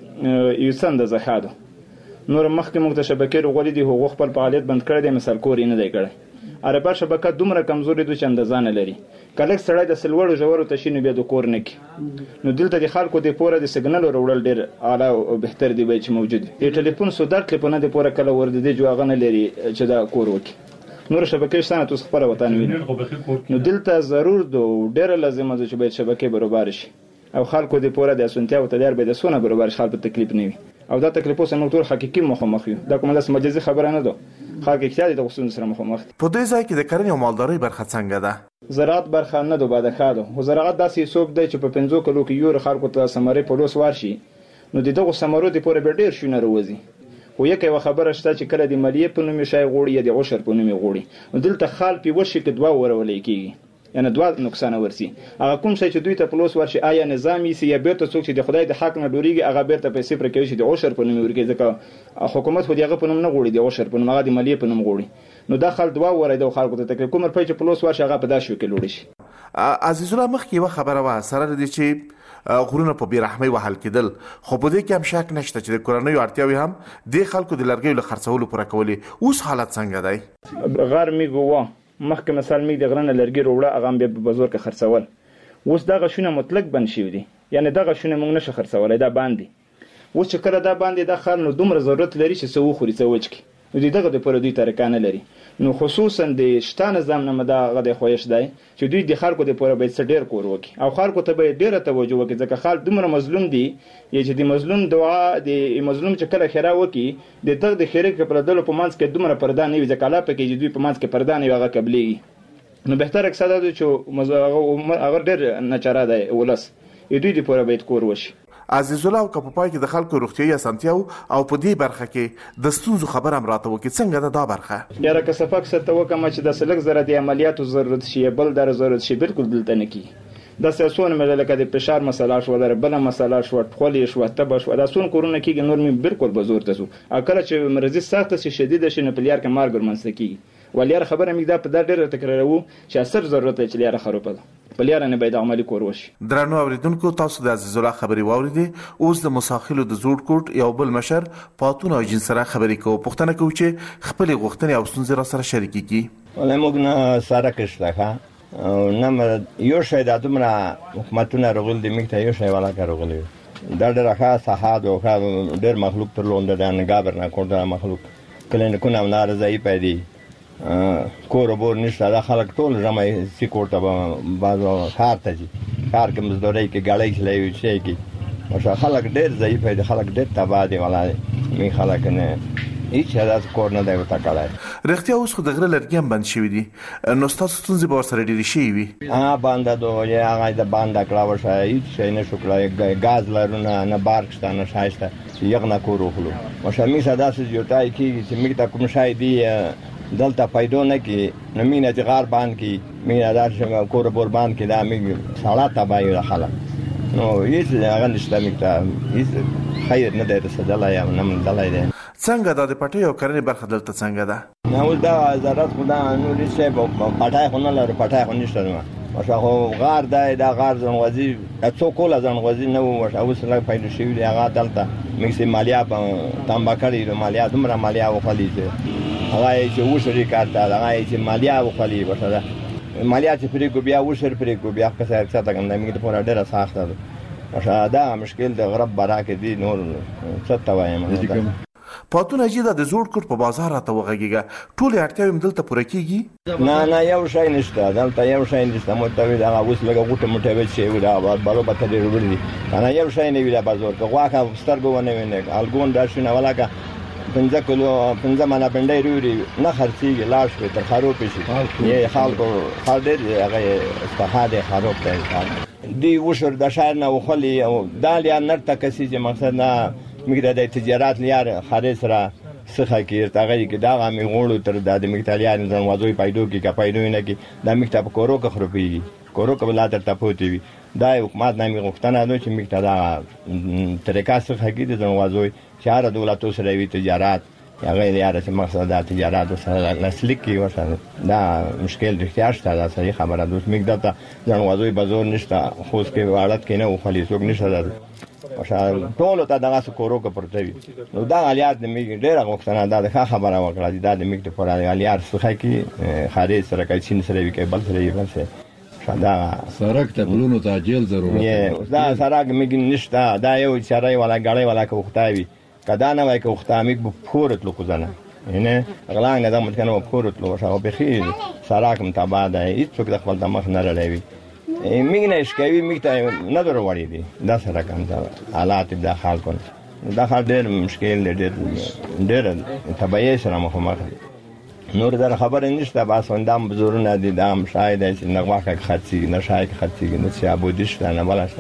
چې یو څه اندازه ښه ده نور مخکې موږ د شبکې راغلي دي هغو خپل فعالیت بند کړی دی مثال کور یې نه دی کړی عربا شبکه دومره کمزورې ده چې اندازه نه لري که لږ سړی د سلوړو ژورو ته شي نو بیا د کور نه کړي نو دلته د خلکو د پوره د سګنل راوړل ډېر اعلی او بهتر دی چې موجود وي د ټلیفون سودار ټلیفونه د پوره کله ور د دې جو هغه نه لري چې دا کور وکړي نور شبکې شته تاسو خپله وطن وینئ نو دلته ضرور ده ډېره لازمه ده چې باید شبکې برابر شي او خلکو د پوره د اسانتیاو ته لیار باید څونه برابر شي خلک په تکلیف نه وي او دا تکلیف اوس موږ ټول حقیقي مخامخ یو دا کومه داسې مجازي خبره نه ده حقیقت د غوښتنې سره مخامخ په دې ځای کې د کرنې او مالدارۍ برخه څنګه ده زراعت برخه نه ده باید ښه ده خو زراعت داسې حساب دی چې په پنځو کلو کې یو خلکو ته ثمرې په لوس ورشي نو د دغو ثمرو دپاره به ډېر شونه راوځي خو یکه یوه خبره شته چې کله د مالیې په نوم یې شی غوړي یا د عشر په نوم یې غوړي نو دلته خال پې وشي که دوه ورولی کېږي یعنی دوه نقصانه ورسي هغه کوم شی چې دوی ته په لوس ورشي آیا نظام یې سي یا بیرته څوک چې د خدای د حق نه ډورېږي هغه بیرته پیسې پرې کوي چې د عشر په نوم یې ورکوي ځکه حکومت خو د هغه په نوم نه غوړي د عشر په نوم هغه د مالیې په نوم غوړي نو دا خل دوه وری د خلکو ته تکلیف کوم روپۍ چې په لوس ورشي هغه په دا شو کې لوړي شي عزیز الله مخکې یوه خبره وه سره د دې چې غرونه په بېرحمۍ وهل کېدل خو په دې کې هم شک نشته چې د کورنیو اړتیاوې هم دې خلکو د لرګیو له خرڅولو پوره کولې اوس حالت څنګه دی غر میږ وه مخکې مثال میږ د غره نه لرګي راوړه هغه هم بیا په بازار کې خرڅول اوس دغه شونه مطلق بند شوي دي یعنې دغه شونه موږ نشو خرڅولی دا بند دي اوس چې کله دا بند دی دا خر نو دومره ضرورت لري چې څه وخوري څه وچکي نو د دغه دپاره دوی طریقه نه لري نو خصوصا د شته نظام نه مې دا هغه د خواهش دی چې دوی د خلکو دپاره باید څه ډېر کور وکړي او خلکو ته باید ډېره توجه وکړي ځکه خلک دومره مظلوم دي چې د مظلوم دعا د مظلوم چې کله خیره وکړي د دغه د خیرې کې پردلو په منځ کې دومره پرده نه وي ځکه الله پکې چې دوی په منځ کې پرده نه وي هغه قبلېږي نو بهتر اقصد دا چې هغه ډېر ناچاره دی ولس دوی دپاره باید کور وشي عزیز الله او په پای کې د خلکو روغتیايي اسانتیاو او په دې برخه کې د ستونزو خبر هم راته وکړي څنګه ده دا برخه یاره که صفاک ست وکم چې د سلک زره د عملیاتو ضرورت شي بل در ضرورت شي بالکل دلته نه کی د سیاسون مله لکه د فشار مسله شو در بل مسله شو خولې شو تب شو د سون کورونه کېږي نور می بالکل بزور تاسو اکل چې مرضی سخت شي شدید شي نه پلیار کې مارګ ورمنځ کېږي ولیار خبره می دا په دا ډېر تکرارو چې اثر ضرورت چې لیاره خروپه پلیار نه باید عملی کور وشي درنو اوریدونکو تاسو د عزیز الله خبري واوریدي اوس د مساخلو د زوړ کوټ یو بل مشر پاتون او جن سره خبري کوو پښتنه کوي چې خپل غوښتنې او ستونزې را سره شریکي کی ولې موږ نه سره کښته نه یو شی د دومره حکومتونه رغول د میکته یو شی والا کارغلی دا ډېر ښه صحاد او ډېر مخلوق تر لوند د نګابر نه کوړه مخلوق کله نه کو نه نارضای پېدی کور بور نشته دا خلک ټول جمع سی کوټه بازو خار ته دي کار کې مزدوري کې غړې چلای شي کې مشه خلک ډېر ضعیف دي خلک ډېر تباہ دي ولای می خلک نه هیڅ هدف کور نه دی وتا کړای رښتیا اوس خو د غره لرګي هم بند شوی دي نو تاسو ستونزې به ورسره ډېرې شي وي ها باندې دوه یا هغه د باندې کړه وشه هیڅ شي نه شو کړای غاز لرونه نه بارک شته نه شایسته یغ نه کور خلو مشه می صدا سې جوړای کی چې می تا کوم شای دی دلته پیدا نه کی نمینه چې غار باندې کی مینه دار څنګه کور بور باندې کی دا می سالا تبای خلک نو هیڅ هغه نشته میکته هیڅ خیر نه دی رسېدلی یا نه مندلی دی څنګه دا د پټۍ او کرنې برخه دلته څنګه ده نه اوس دا ضرورت خو دا نور هېڅ پټی خو نه لرو پټی خو نشته نو ورشه خو غار دی دا غار ځنغوزي څو کوله ځنغوزي نه وو ورشه اوس لږ پیدا شوي دي هغه دلته موږ چې مالیه تنبه کړې نو مالیه دومره مالیه وخوړي چې هغه یې چې وشري کار ته هغه یې چې مالیه وخوړي ورشه مالیه چې پرېږدو بیا وشر پرېږدو بیا که څه څه ته کوم موږ دپاره ډېره سخته ده ورشه دا مشکل د غرب برا کې دي نور څه ته وایم پاتون اجي د زوړ کوټ په بازار راته وغږیږي ټول اړتیاوې هم دلته پوره کیږي نه نه یو شی نشته دلته یو شی نشته متوي دا اوس لږه غوټه مټوي چې ودا بارو بته ډېر وړي انا یو شی نه ویلا بازار که واخه سترګو ونه ویني الګون داشنه ولاګه پنځه کلو پنځه منه پنډای وروړي نه خرڅيږي لاش په تر خروپ شي یې خلکو خالد هغه استحاده خروپ دی دی وشر د شهر نه وخلی او دالیا نرته کسي چې مقصد نه میګه د تجارت لیار خارج سره څخه کې تاغه کې دا غامي غوړو تر د میګتالیان ځن وځوي پایدو کې کا پایدو نه کې د میګتا په کورو کې خروپي کورو کې بل تر تپوتی وي دا حکومت نه میغښتنه نو چې میګتا دا طریقه څخه کې د ځن وځوي چاره دولتو سره وی تجارت هغه لیار چې مقصد د تجارت سره لاسلیک کې وسه دا مشکل د احتیاج ته دا صحیح خبره دوس میګدا ته ځن وځوي بازار نشته خو اس کې حالت کې نه وخلی څوک نشته مشال ټول ته دغه کورو کې پرته وي نو دا الیات د میګ ډېر غوښتنه دا د خبره وکړه دا د میګ په اړه الیات څخه کې خارج سره کې چین سره وی کې بل سره یې بل څه دا سرک ته غلونو تعجیل ضرورت دی دا سرک میګ نشته دا یو چارای ولا غړې ولا کوختاوي کدا نه وای کوختا میګ په فورت لوکوزنه نه غلان نه د متکنه په فورت لو شاو به خیر سرک متابع ده هیڅ څوک د خپل د مخ نه لړوي میګ نه شکوي میګ ته نه دروړی دي دا سره کوم دا حالات د حال کول دا حال ډېر مشکل ډېر ډېر تبعی سره مخامخ نور در خبر نشته با سوندام بزرونه دي دام شاید چې نغواکه خاطی نه شاید خاطی نه چې ابودیش نه بلاشته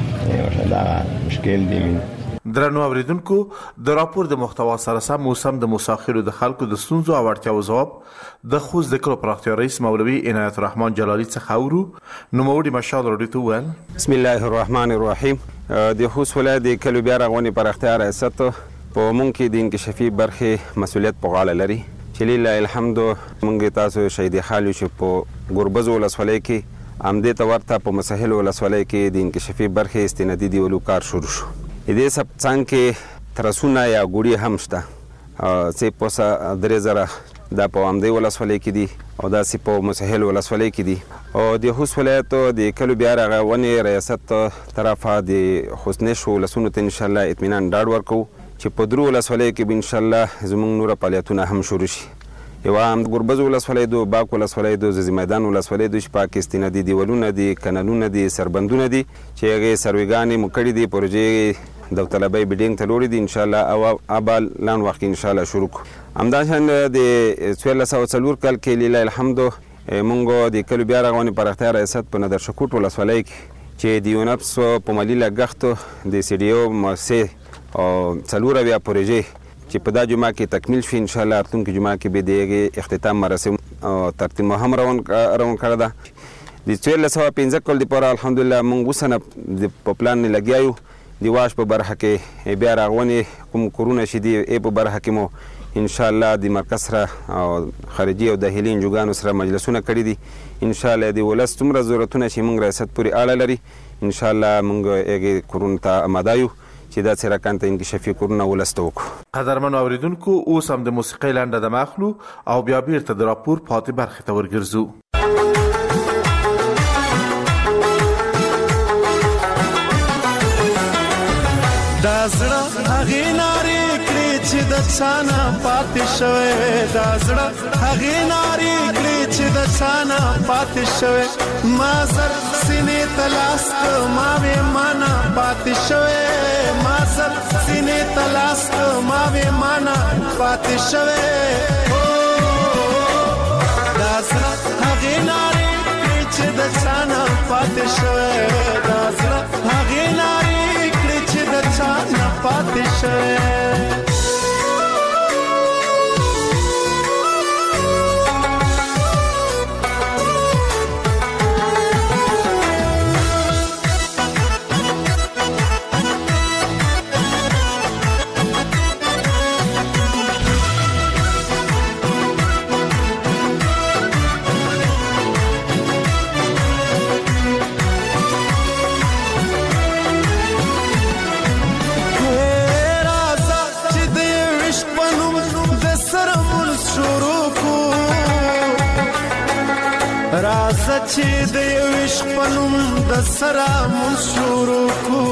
دا مشکل دی درنو اوریدونکو د راپور د محتوا سره سم موسم د مساخرو د خلکو د ستونزو او اړتیاو ځواب د خوست د کلو پراختیا رئیس مولوي عنایت الرحمن جلالی څخه اورو نو موري مشال ورته وویل بسم الله الرحمن الرحیم د خوست ولایت د کلو بیا رغونې پراختیا ریاست په مونږ کې د انکشافي برخې مسولیت په غاړه لري چې لله الحمد مونږ تاسو شهید خالو چې په ګوربز ولسوالۍ کې امدې ته ورته په مسهل ولسوالۍ کې د انکشافي برخې استنادي دیولو کار شروع شو دې سب څنګه کې ترسونه یا ګوړي هم شته چې په درې زره دا په امدې ولسوالۍ کې دي او دا سي په مسهل ولسوالۍ کې دي او د خوست ولایت د کلو بیا رغونې ریاست طرفه د خوستنش ولسونو ته ان شاء الله اطمینان ډاډ ورکو چې په درو ولسوالۍ کې به ان شاء الله زموږ نور فعالیتونه هم شروع شي یو هم ګوربز ولسوالۍ دو باک ولسوالۍ دو زیزی میدان ولسوالۍ دو چې پاکستان دي دیولونه دي کنالونه دي سربندونه دي چې هغه سرویګانې مکړې دي پروژې د طلبای بیډینګ ته لوري دي ان شاء الله او ابل لان وخت ان شاء الله شروع همداشان د څوارلس سوه څلور کال کې لله الحمد مونږ د کلو بیا رغونې پراختیا ریاست په ندر شکوټ ولسوالۍ کې چې د یونپس په مالي لګښت د سی ډي او مؤسسې او څلور اویا پروژې چې په دا جمعه کې تکمیل شي، انشاءالله راتلونکي جمعه کې به د هغې اختتام مراسم او ترتیب هم روان کړی ده. د څوارلس سوه پنځه کال دپاره الحمدلله موږ اوس نه په پلان نه لګیا یو. د واش په برخه کې بیا راغونې کوم کورونه چې دي ای په برخه کې مو انشاءالله د مرکز سره او خارجي او داخلي انجوګانو سره مجلسونه کړي دي. انشاءالله د ولس څومره ضرورتونه چې موږ ریاست پورې اړه لري انشاءالله موږ هغې کورونو ته اماده یو چې دا څرکان ته انکشافي کورونه ولس ته وکړو. قدرمنو اوریدونکو اوس هم د موسیقۍ لنډه دمه اخلو او بیا بیرته د راپور پاتې برخې ته ورګرځو. دا زړه هغې نارې کړې چې د چا نه پاتې شوی، دا زړه هغې نارې کړې چې د چا نه پاتې شوی، ما زر سینې ته لاس که ما وې ما نه پاتې شوی، ما زر سینې ته لاس که ما وې ما نه پاتې شوی. دا زړه هغې نارې کړې چې د چا نه پاتې شوی، دا زړه هغې نارې چې د چا نه پاتې شوی. راځه چې د یو عشق په نوم د سره مونځ شروع کړو،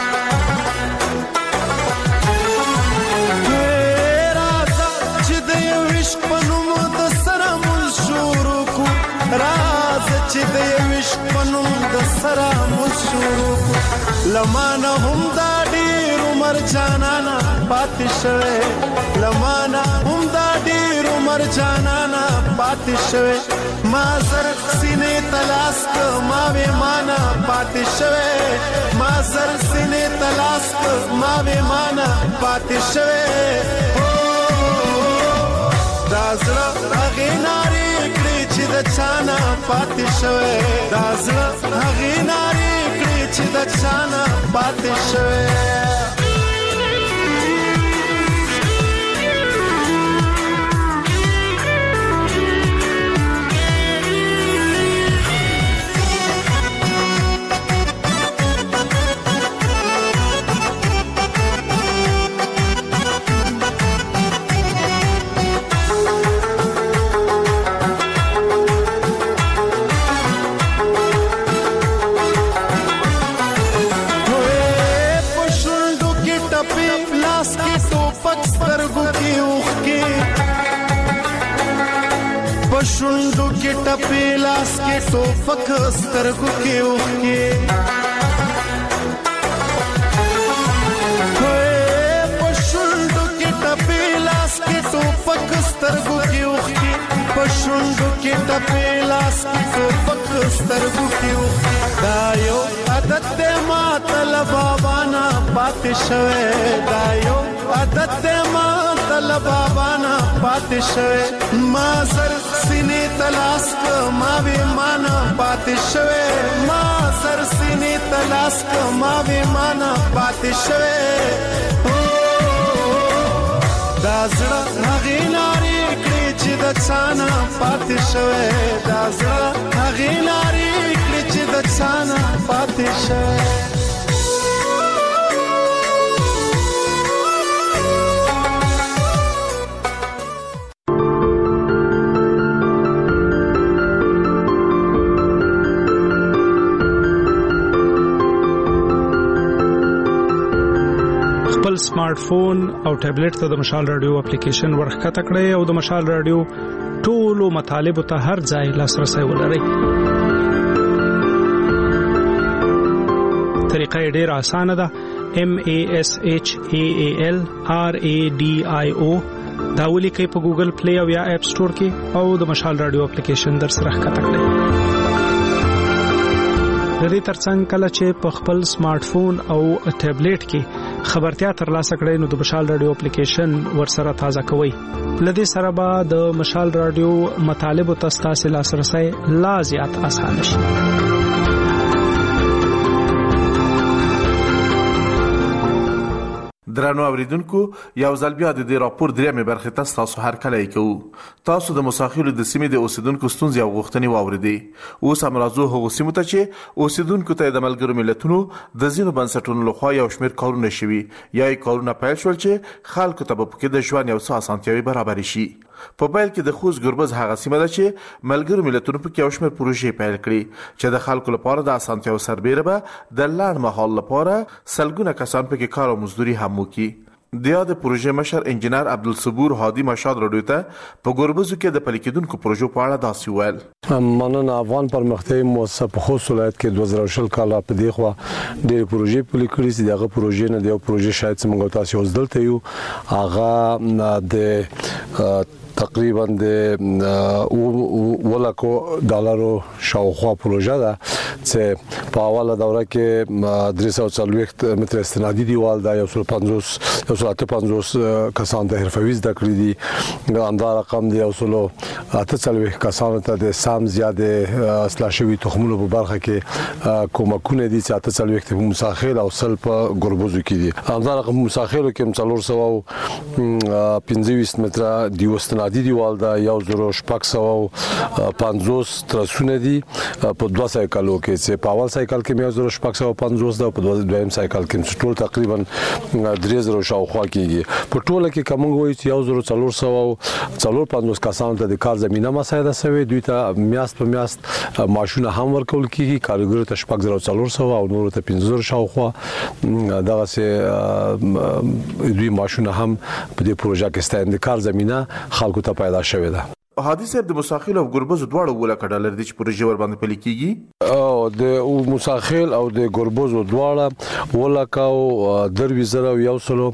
راځه چې د یو عشق په نوم د سره مونځ شروع کړو، راځه چې د یو عشق په نوم د سره مونځ شروع کړو. لمانه هم دا ډېر عمر جانانه پاتې شوی، لمانه هم دا ډېر عمر جانانه پاتې شوی، ما زر سینې ته لاس که ما وې ما نه پاتې شوی، ما زر سینې ته لاس که ما وې ما نه پاتې شوی. دا زړه هغې نارې کړې چې د چا نه پاتې شوی، دا زړه هغې نارې کړې چې د چا نه پاتې شوی. پښوندو کې ټپې لاس کې ټوپک سترګو کې اوښکې، پښوندو کې ټپې لاس کې ټوپک سترګو کې اوښکې، پښوندو کې ټپې لاس کې ټوپک سترګو کې اوښکې. دا یو عادت دی ماته له بابا نه پاتې شوی، دا یو عادت دی ماته له بابا نه پاتې شوی، ما زر سینې ته لاس که ما وې ما نه پاتې شوی، ما زر سینې ته لاس که ما وې ما نه پاتې شوی. دا زړه هغې نارې کړې چې د چا نه پاتې شوی، دا زړه هغې نارې کړې چې د چا نه پاتې شوی. سمارټ فون او ټابلیټ ته د مشال رادیو اپلیکیشن ورخکته کړئ او د مشال رادیو ټولو مطالبه ته هر ځای لاسرسي ولرئ. طریقه ډیره اسانه ده. M A S H A A L R A D I O دا ولیکئ په ګوګل پلی او یا اپ سٹور کې او د مشال رادیو اپلیکیشن در سره ښکته کړئ. د دې ترڅنګ کله چې په خپل سمارټ فون او ټابلیټ کې خبرتیا ترلاسه کړئ نو د مشال رادیو اپلیکیشن ورسره تازه کوئ. لدې سره به د مشال رادیو مطالب او تاسو لاسرسي لا زیات آسان شي. درنو اوریدونکو یو ځل بیا د دې راپور درېمه برخه ته تاسو هر کله کوو. تاسو د مساخلو د سیمې د اوسیدونکو ستونزې او غوښتنې واوریدي. اوس هم راځو هغو سیمو ته چې اوسیدونکو ته د ملګرو ملتونو د ځینو بنسټونو لخوا یو شمېر کارونه شوي یا یې کارونه پیل شول چې خلکو ته په کې د ژوند یو څه اسانتیاوي برابر شي. په پیل کې د خوست ګربز هغه سیمه ده چې ملګرو ملتونو په کې یو شمېر پروژې پیل کړي چې د خلکو لپاره د اسانتیاو سربېره به د لنډ مهال لپاره سلګونه کسان په کې کار او مزدوري هم وکړي. د یاد پروژې مشر انجینر عبدالصبور هادي مشاد رادیو ته په ګربزو کې د پلي کېدونکو پروژو په اړه داسې وویل. مننه. افغان پرمختیایي مؤسسه په خوست ولایت کې دوه زره شل کال په دې خوا ډېرې پروژې پلي کړي چې دغه پروژې نه د یو پروژې شاید چې موږ تاسو اوس دلته یو هغه د تقریبا د ولکو ډالرو شاوخوا پروژه ده چې په اوله دوره کې درې سوه څلوېښت متره استنادي دیوال ده، یو سل پنځوس یو سل اته پنځوس کسان ته حرفوي زده کړې دي. همدا رقم د یو سل اته څلوېښت کسانو ته د سام زیاتې اصلاح شوي تخمونو په برخه کې کومکونه دي چې اته څلوېښت په موسی او سل په ګربزو کې دي. همدا رقم موسی خیل کې هم څلور سوه پنځه ویشت متره دیو استنادي دیوال ده، یو زر شپږ سوه پنځوس ترسونه دي په دوه سایکلو کې چې په اول سایکل کې یو زر شپږ سوه پنځوس ده، په دویم سایکل کې ټول تقریبا درې زره شاوخوا کېږي. په ټوله کې کوم وایي چې یو زر څلور سوه څلور پنځوس کسانو ته د کار زمينه مساعده شوی. دوی ته میاشت په میاشت معاشونه هم ورکول کېږي. کارګرو ته شپږ زره څلور سوه او نورو ته پنځه زره شاوخوا دغه سه دوی معاشونه هم په دې پروژه کې ستاین د کار زمينه خلکو ته پیدا شوې ده. هادي صاحب د موسی او ګربز دواړو ولکه ډالر دي چې پروژې ور باندې پلي کیږي. او د موسی او د ګربز دواړه ولکه او دروي زره یو سلو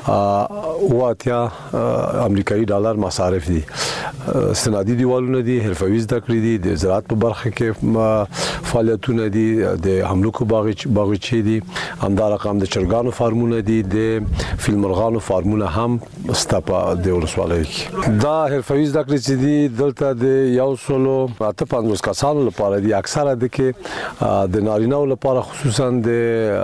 واتیا امریکایي ډالر مصارف دي. استنادي دیوالونه دي، حرفوي زده کړې دي، د زراعت په برخه کې فعالیتونه دي، د حملوکو باغچې دي، همدا رقم د چرګانو فارمونه دي، د فیلمرغانو فارمونه هم ستاپه د ولسوالۍ کې. دا حرفوي زده کړې چې دي دلته د یو سلو اته پنځوس کسانو لپاره دي. اکثره د کې د نارینه‌و لپاره خصوصا د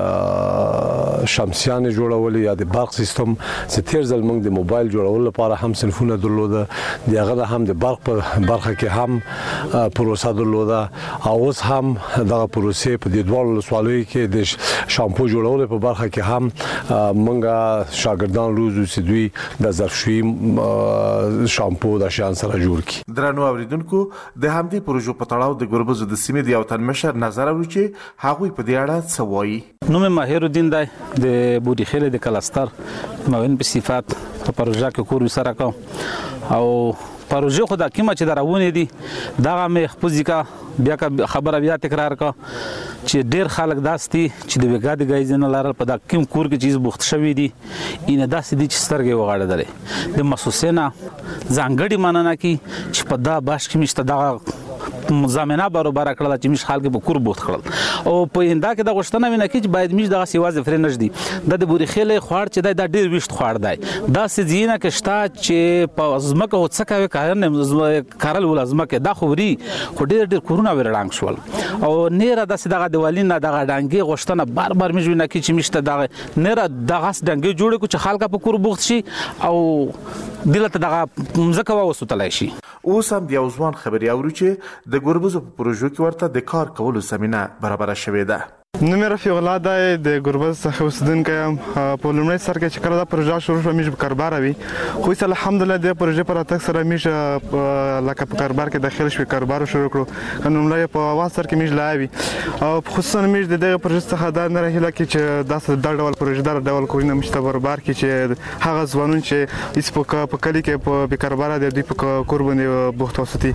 شمسیانې جوړول یا د برق سیستم چې تیر ځل موږ د موبایل جوړول لپاره هم صنفونه درلوده، دغه هم د برق په برخه کې هم پروسه درلوده او اوس هم دغه پروسې په دې دوه ولسوالیو کې د شامپو جوړول په برخه کې هم موږ شاګردان روزو چې دوی د ظرفشوي شامپو د شان سره جوړ کی. درنو اوریدونکو د همدې پروژو په تړاو د ګربز د سیمې د یو تن مشر نظر اوري چې هغوی په دې اړه څه وایي. نوم ماهر الدین دی د بودی خیل د کلستر معاون په صفات په پروژه کې کور سره کوم او پروژه خو د کیمه چې دراونه دي دغه مې خپل ځکه بیا خبره بیا تکرار کا چې ډیر خلک داستي چې د وګا د غایزنه لارل په د کیم کور کې چیز بوخت شوی دي ان داسې دي چې سترګې وغاړه درې د مسوسینا ځانګړي ماننه کی چې په دا باش کې مشته دغه زمينه برابر کړل چې مش خلک په کور بوخت کړل او په انده کې د غشتنه وینه کې باید مش دغه سیواز فرنج دي د بوري خېله خوړ چې د ډیر وشت خوړ دی دا سزینه کې شتا چې په ازمکه او څکه کارن کارل ول ازمکه دا خوري خو ډیر ډیر کورونه ورډنګ شول او نيره د دغه دیوالینه دغه ډنګي غشتنه بار بار مش وینه کې چې مشته دغه نيره دغه ډنګي جوړ کو چې خلک په کور بوخت شي او دلته دغه مزکه وسوتلای شي. اوس هم د یو ځوان خبري اورو چې د ګربزو په پروژو کې ورته د کار کولو زمينه برابر شوې ده. نوم رفیع الله دی د ګربز څخه اوسیدونکی یم. په لومړي سر کې چې کله دا پروژه شروع شوه موږ په کاربار وي خو اوس الحمدلله د پروژې په راتګ سره موږ لکه په کاربار کې داخل شوي کاربار شروع کړو. لومړی په اول سر کې موږ لا وي او خصوصا موږ د دغه پروژې څخه دا نه هیله کې چې داسې دا ډول پروژې دا ډول کورونه موږ ته برابر کړي چې هغه ځوانان چې هیڅ په کلي کې په بیکاربار دي دوی په کور باندې بوخت وساتي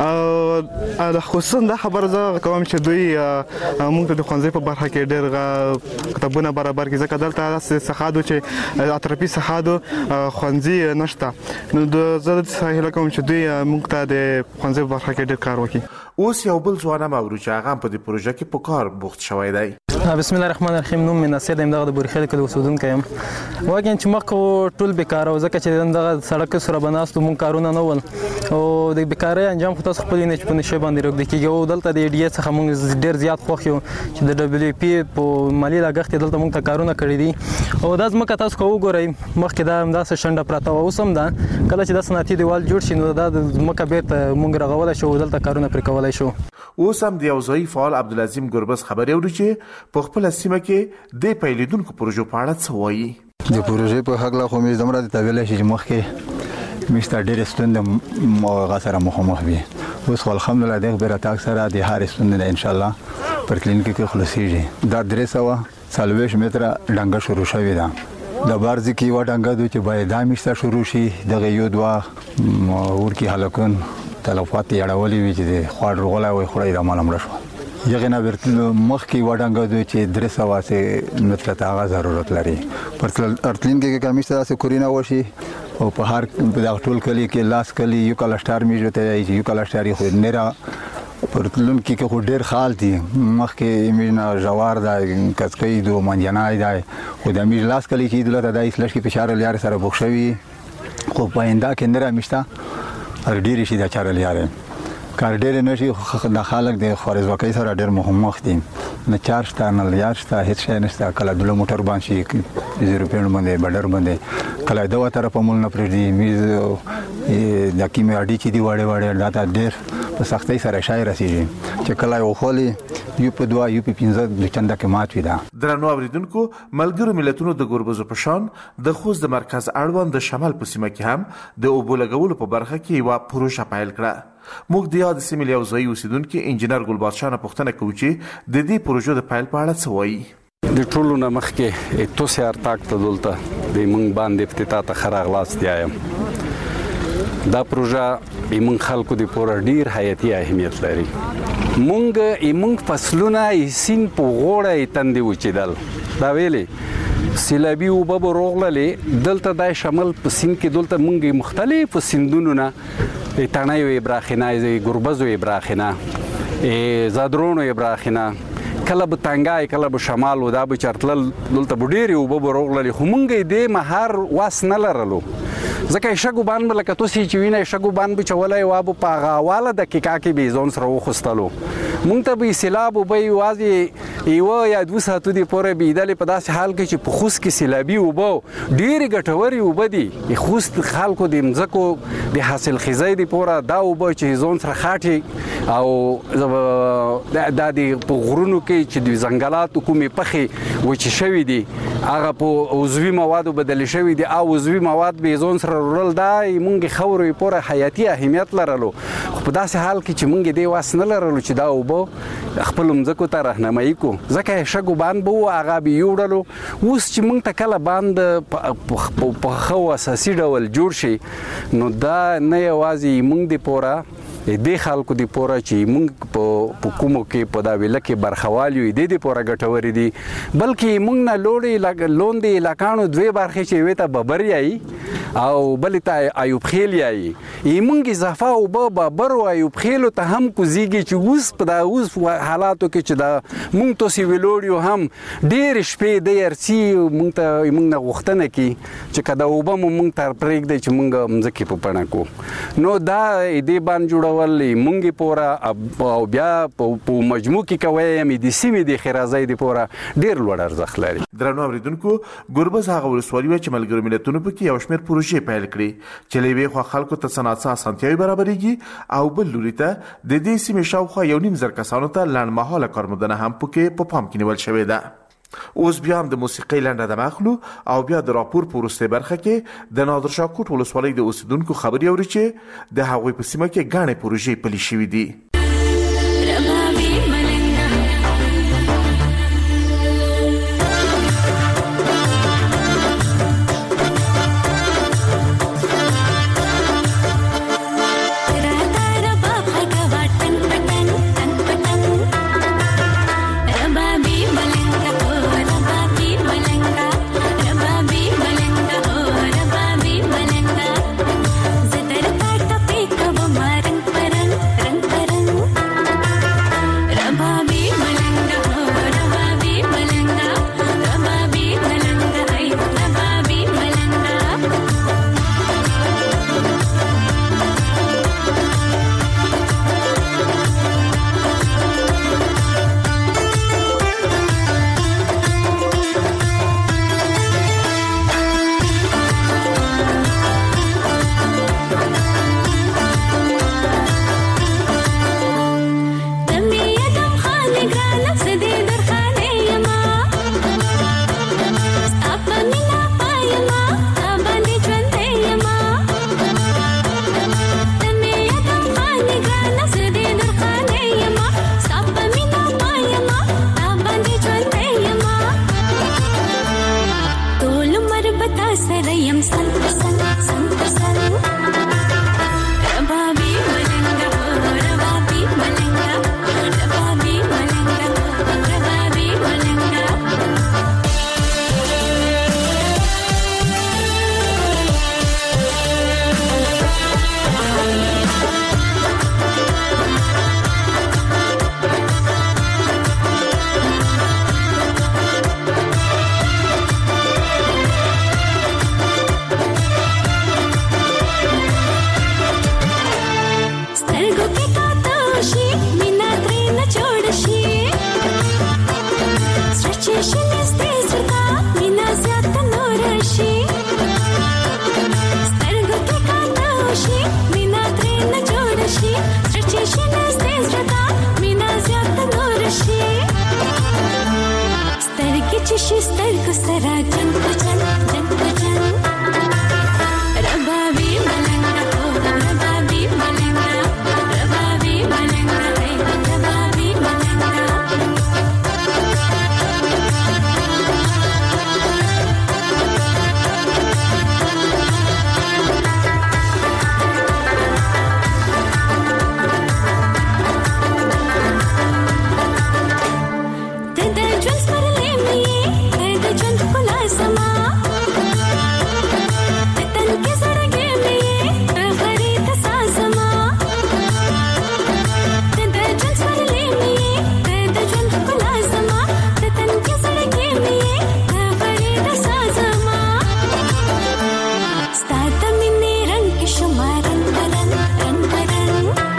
او خصوصا دا خبره زه کوم چې دوی موږ ته د ښوونځي په برخه کې ډېر کتابونه برابر کړي ځکه دلته سخادو چې اطرافي سخادو ښوونځي نشته نو زه هیله کوم چې دوی موږ ته د ښوونځي په برخه کې ډېر کار وکړي. اوس یو بل ځوان هم اورو چې هغه په دې پروژه کې په کار بوخت شوی دی. بسم الله الرحمن الرحیم. نوم مې ناصر دی، دغه د بوري خیل کې اوسیدونکی یم. واقعا چې مخکې ټول بیکاره و، ځکه چې دغه سړک سره به ناستو مونږ کارونه نه ول او د بیکارۍ انجام خو تاسو خپل نه په نشي باندې روږدي کېږي. او دلته د ډي څخه مونږ ډېر زیات خوښ یو چې د دبليو پی په مالي لاګښت دلته مونږ ته کارونه کړي دي. او دا ځمکه تاسو کو وګورئ، مخکې دا همداسې شنډه پرته وه، اوس هم ده. کله چې دا صنعتي دیوال جوړ شي نو دا د ځمکه بیرته مونږ رغولی شو او دلته کارونه پرې کولی شو. اوس هم د یو ځایي فعال عبدالعظیم ګربز خبرې اورو چې په خپله سیمه کې د پیلیدونکو پروژو په اړه څه وایي. د پروژې په هکله خو مې دومره درته ویلی شي چې مخکې مې ستا ډېرې ستونزې هغه سره مخامخ وي. اوس خو الحمدلله دغه بې راتګ سره د هرې ستونزې نه انشاءالله پر کلینیک کې خلاصېږي. دا درې سوه څلوېښت متره ډنګه شروع شوې ده. د بارځي کې یوه ډنګه ده چې باید دا میاشته شروع شي. دغه یو دوه ورکي هلکان تلفات یې اړولې وي چې د خواړ غولی وایي خوړی د ماله مړه شوه. هغې نه مخکې یوه ډنګه دوی چې درې سوه سې متره ته هغه ضرورت لري. پر ارتلینکې کې کمیشته داسې کورونه وشي او په هر په دغه ټول کلي کې لاس کلي یو کلسټار میږي ته وایي چې یو کلسټار یې خو نه پر تلونکي کې خو ډېر خال دي. مخکې مینا جوار دی، کڅکۍ دو منجنای دی، خو د میږ لاس کلي چې دلته دا اسلش کې فشار لیار سره بوخ شوي خو په آینده کې نه رامیشته هر ډېرې شي د چاره لیارې کار ډېر نه شي. د خلک د خوارزواکۍ سره ډېر مخامخ دي، نه چار شته نه لیار شته، هېڅ شی نشته. کله دلو موټر باندې شي زیرو پینډ باندې بډر باندې، کله دوا طرفه مول نه پرېږدي. میز د کیمې اډې چې دي واړې واړې دا ته ډېر په سختۍ سره شای رسېږي چې کله یې وخولي یو په دوه یو په پنځه د چنده کې مات وي. دا درنو اورېدونکو، ملګرو ملتونو د ګوربزو په شان د خوست د مرکز اړوند د شمال په سیمه کې هم د اوبو لګولو په برخه کې یوه پروژه پیل کړه. موږ د یاد سیمې یو ځایي اوسیدونکي انجینر ګل بادشاه نه پوښتنه کوو چې د دې پروژو د پیل په اړه څه وایي. د ټولو نه مخکې اتو سیار تاک ته دلته د موږ باندې افتتاح ته ښه راغلاست یم. دا پروژه ایمون خلکو د پوره ډیر حیاتي اهمیت لري. مونږ ایمون فصلونه سین په غوړه تندې وچیدل دا ویلي سیلابي اوبه به روغللې دلته د شمال په سین کې دلته مونږ مختلف سیندونو نه تڼۍ وې براخینه ګربز وې براخینه زادرون وې براخینه کله به تنګای کله به شمال و دا به چرتل دلته به ډېرې اوبه به روغللې خو مونږ دې مهار واس نه لرلو ځکه شګو باندې لکه تاسو چې وینئ شګو باندې چولای و ابو په غواله د کیکا کې به ځون سره وخستلو مونږ ته به سیلاب به یوازې یو یا دوه ساعتو دی پورې بيدلې په داسې حال کې چې په خوست کې سیلابي وبو ډېر ګټوري وبدي خوست خلکو د مزکو د حاصل خزای دی پورې دا وبو چې ځون سره خاطي او د د په غرونو کې چې د ځنګلات کومې پخې و چې شوي دي هغه په عضوي موادو بدل شوي دي او عضوي مواد به ځون سره رول دا مونږ خورې پورې حیاتي اهمیت لرلو خو په داسې حال کې چې مونږ دی واس نه لرلو چې دا وبو خپل مزکو ته راهنمایي کو ځکه شګو باندې بو هغه به یوړلو اوس چې مونږ ته کله باندې په خو اساسي ډول جوړ شي نو دا نه یوازې مونږ دی پورې د خلکو دی پورا چې مونږ په کومو کې په دا ویل کې برخوالي د دې پورا ګټوري دي بلکې مونږ نه لوړې لوندې علاقانو دوی برخه چې وي ته ببريای او بلې ته ایوب خیل یای مونږ اضافه او ببر او ایوب خیل ته هم کوزيږي چې اوس په دا اوس حالاتو کې چې دا مونږ توسي ویلوړیو هم ډېر شپې د ارسي مونږ ته مونږ نه غوښتنه کی چې کدا وبم مونږ تر پرېګ دی چې مونږ مزکی په پڼه کو نو دا دې باندې جوړ ولې مونږی پورا او بیا په مجموع کې کوي مې د سیمې د خرازۍ د پورا ډیر لوړ ارزښت لري. درنو اوریدونکو ګوربز هغه ولسوالي چې ملګرو ملتونو په کې یو شمېر پروژې پیل کړي چې لوي خو خلکو ته صنعت اسانتیاوي برابرېږي او بل لوري ته د دې سیمې شاوخوا یو نیم زر کسانو ته لنډمهاله کارموندنه هم پکې په پام کې نیول شوې ده. اوس بیا هم د موسیقۍ لنډه د مخلو او بیا د راپور په وروستۍ برخه کې د نادر شاه کوټ ولسوالۍ د اوسیدونکو خبرې اوري چې د هغوی په سیمه کې ګڼې پروژې پلي شوي دي. रंग پتا سره يم سن سن سن سن ربابي ملنګ ربابي ملنګ ربابي ملنګ ربابي ملنګ She's sterk sara jan jan jan jan Rababi malanga Rababi malanga Rababi malanga Rababi malanga Tada jwals par le miye Tada jwals kula sama Tatan ke zarge miye Gharita sa sama Tada jwals par le miye Tada jwals kula sama Tatan ke zarge miye Gharita sa sama Stata minne rang ke shumaran karan ran karan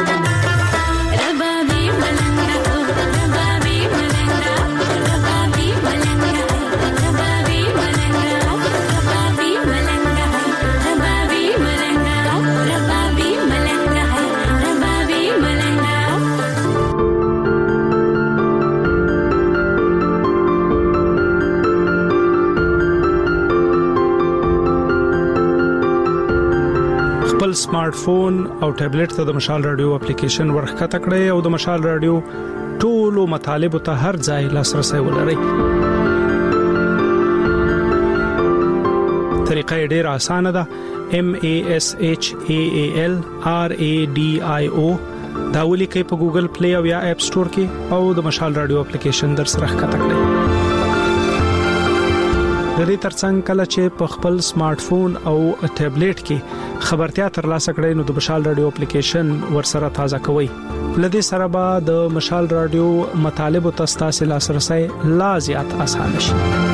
Rababi malanga Rababi malanga Rababi malanga Rababi malanga Rababi malanga Rababi malanga Rababi malanga Rababi malanga خپل سمارټ فون او ټابلیټ ته د مشال رادیو اپلیکیشن ورخکته کړئ او د مشال رادیو ټولو مطالب ته هر ځای لاسرسي ولرئ. طریقه ډیره اسانه ده. M A S H A A L R A D I O دا ولیکئ په ګوګل پلی او یا اپ سٹور کې او د مشال رادیو اپلیکیشن در سره ښکته کړئ. د دې ترڅنګ کله چې په خپل سمارټ فون او ټابلیټ کې خبرتیا ترلاسه کړئ نو د مشال رادیو اپلیکیشن ورسره تازه کوئ. لدې سره به د مشال رادیو مطالب او تاسو لاسرسي لا زیات آسان شي.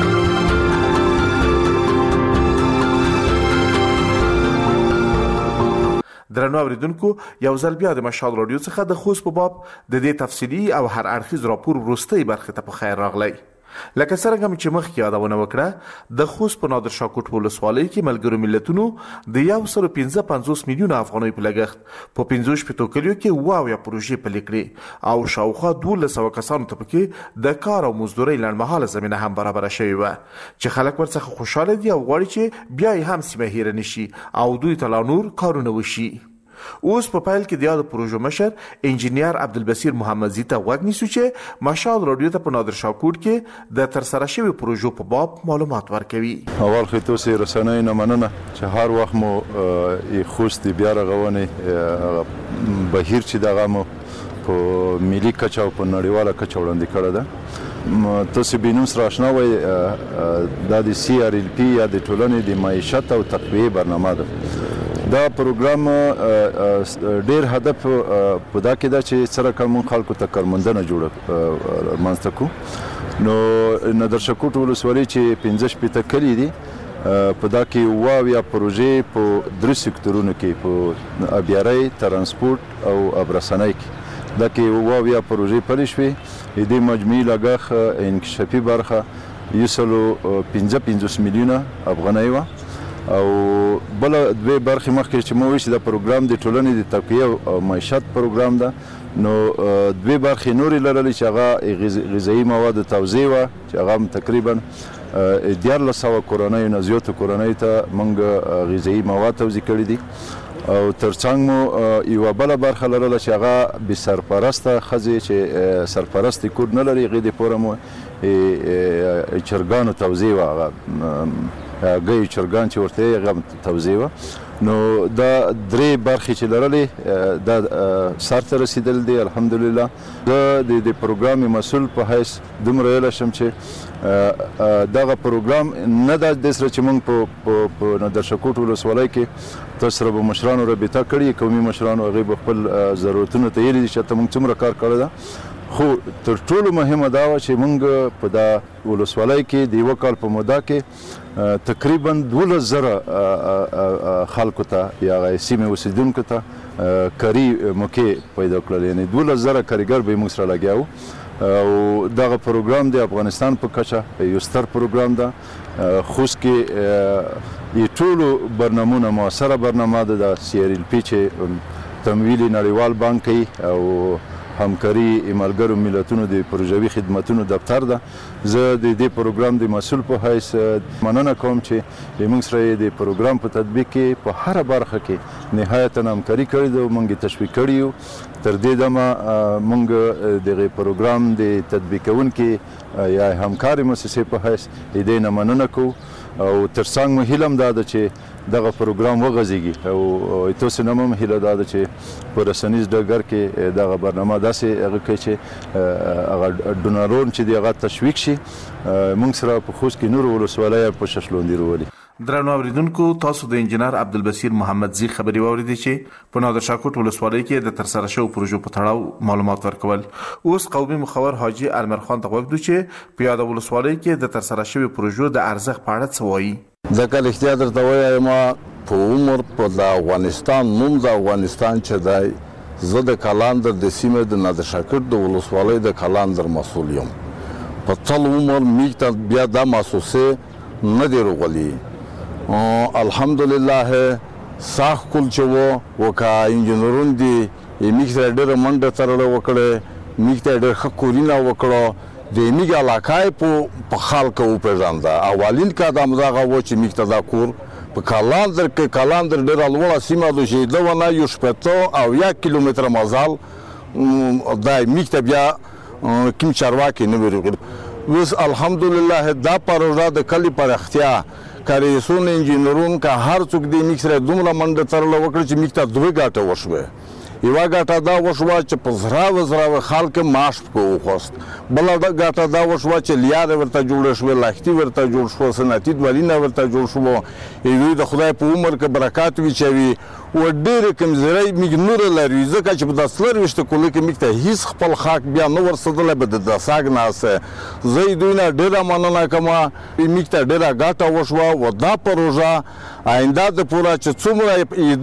درنو اوریدونکو یو ځل بیا د مشال رادیو څخه د خوست په باب د دې تفصیلی او هر اړخیز راپور وروستۍ برخه ته په خیر راغلی. لکه څنګه چې مخکې یادونه وکړه د خوست په نادر شاه کوټ ولسوالۍ کې ملګرو ملتونو د یو سل پنځه پنځوس میلیونه افغانۍ په لګښت په پنځه شپږ کلیو کې واویا پروژې پلي کړې او شاوخوا دولس سوه کسانو ته پکې د کار او مزدورۍ لنډمهاله زمینه هم برابره شوې وه چې خلک ورڅخه خوشحاله دي او غواړي چې بیا یې هم سیمه هیره نشي او دوی ته لا نور کارونه وشي. اوس په پایل کې د یاد پروژو مشر انجینیر عبدالبصیر محمدزی ته غوږ نیسو چې مشال رادیو ته په نادر شاه کوټ کې د ترسره شوی پروژو په باب معلومات ورکوي. اول خو تاسو رسنۍ نه مننه چې هر وخت مو خوست بیا رغونې بهیر چې دغه مو په ملي کچه او په نړیواله کچه وړاندې کړه ده. تاسو بینوم سره آشنا وای د سی آر ال پی یا د ټولنې د معیشت او تقویه برنامه ده. دا پروګرام ډیر هدف په دا کې دا چې سره کوم خلکو ته کارمندنه جوړه مانځته کو نو نادر شاه کوټ ولسوالۍ چې پنځه شپېته کلي دي په دا کې واویا پروژې په درې سکتورونو کې په ابيارۍ ترانسپورت او ابرسنۍ کې دا کې واویا پروژې پلي شوې د مجموعي لګښت انکشافي برخه یو سل پنځه پنځوس میلیونه افغانۍ و او بل دوی برخې مخکې چې مو ویل چې دا پروګرام د ټولنې د تقویه او معیشت پروګرام ده نو دوی برخې نورې لرلې چې هغه غذایي مواد توزیع وه چې هغه تقریبا دیارلس سوه کورنیو نه زیاتو کورنیو ته موږ غذایي مواد توزیع کړي دي او ترڅنګ مو یوه بله برخه لرله چې هغه بې سرپرسته ښځې چې سرپرستې کور نه لري هغې دپاره مو چرګانو توزیع وه هغه ګي چرګان چې ورته هغه توزیع وه نو دا درې برخې چې لرلې دا سرته رسیدل دي الحمدلله. زه د دې پروګرام مسؤل په حیث دومره ویلی شم چې دغه پروګرام نه دا د سره چې موږ په نادرشاه ولسوالۍ کې تاسو سره به مشرانو رابطه کړې قومي مشرانو هغوی به خپل ضرورتونه ته ویلي دي چې ته موږ څومره کار کړی ده خو تر ټولو مهمه دا وه چې موږ په دا ولسوالۍ کې د یوه کال په موده کې تقریبا دولس زره خلکو ته یا هغه سیمې اوسېدونکو ته کاري موقع پیدا کړل یعنې دولس زره کارګر به یې موږ سره لګیا وو او دغه پروګرام د افغانستان په کچه یو ستر پروګرام ده خوست کې یې ټولو برنامونه مؤثره برنامه ده د سی آر ایل پي چې تمویل نړیوال بانک کوي او همکاري ملګرو ملتونو د پروژوي خدمتونو دفتر ده. زه د دې پروګرام د مسؤل په حیث مننه کوم چې موږ سره د پروګرام په تطبیق کې په هره برخه کې نهایتا همکاري کړې ده او موږ یې تشویق کړي یو. تر دې دمه موږ دغه پروګرام د تطبیق کوونکي یا همکاري مؤسسې په حیث د دې نه مننه کوو او تر څنګ مو هیله هم دا ده چې دغه پروګرام وغځېږي او تاسو نه هم هیله دا ده چې په رسنیز ډګر کې دغه برنامه داسې هغه کوي چې هغه ډونرون چې دی هغه تشویق شي موږ سره په خوست کې نور ولسوالۍ په ششلوندي راولي. درنو اوریدونکو تاسو د انجنیر عبدالبصیر محمدزي خبري واوریدئ چې په نادرشاه کوټ ولسوالۍ کې د ترسره شوو پروژو په تړاو معلومات ورکول. اوس قومي مخور حاجي المر خان ته غوښتو چې په یاده ولسوالۍ کې د ترسره شوو پروژو د ارزښت په اړه څه وایي. ځکه رښتیا درته وایم په عمر په د افغانستان نوم د افغانستان چې دی زه د کلاندر د سیمې د نادرشاه کوټ د ولسوالۍ د کلاندر مسؤل یم. په ټول عمر موږ ته بیا دا محسوسې نه دی راغلي. الحمدلله ساخ کول چې و وکه انجینرون دي موږ سره ډېره منډه تړله وکړې موږ ته ډېر ښه کورونه وکړو د موږ علاقه په خلکو وپېژانده. اولین قدم دغه و چې موږ ته دا کور په کلاندر کې کلاندر ډېره لوړه سیمه ده چې ده ونه یو شپېته او یا کیلومتره مزل دا موږ ته بیا کوم چارواکي نه وي راغلي. اوس الحمدلله دا پروژه د کلي پراختیا کاریسون انجینرون که هر څوک دی موږ سره دومره منډه تړله وکړه چې موږ ته دوه ګټه وشوه. یوه ګټه دا وشوه چې په زراوه زراوه خلک معاش پکې وخوست. بله ګټه دا وشوه چې لیارې ورته جوړې شوې لښتي ورته جوړ شوه صنعتي دولینه ورته جوړ شوه. دوی د خدای په عمر کې برکات وچوي و ډېرې کمزورۍ موږ نوره لري ځکه چې په دا څلرویشته کلو کې موږ ته هېڅ خپل خاک بیا نه ورسېدلی به د دساګ ناسته. زه یې دوی نه ډېره مننه کوم موږ ته ډېره ګټه وشوه و دا پروژه آینده دپاره چې څومره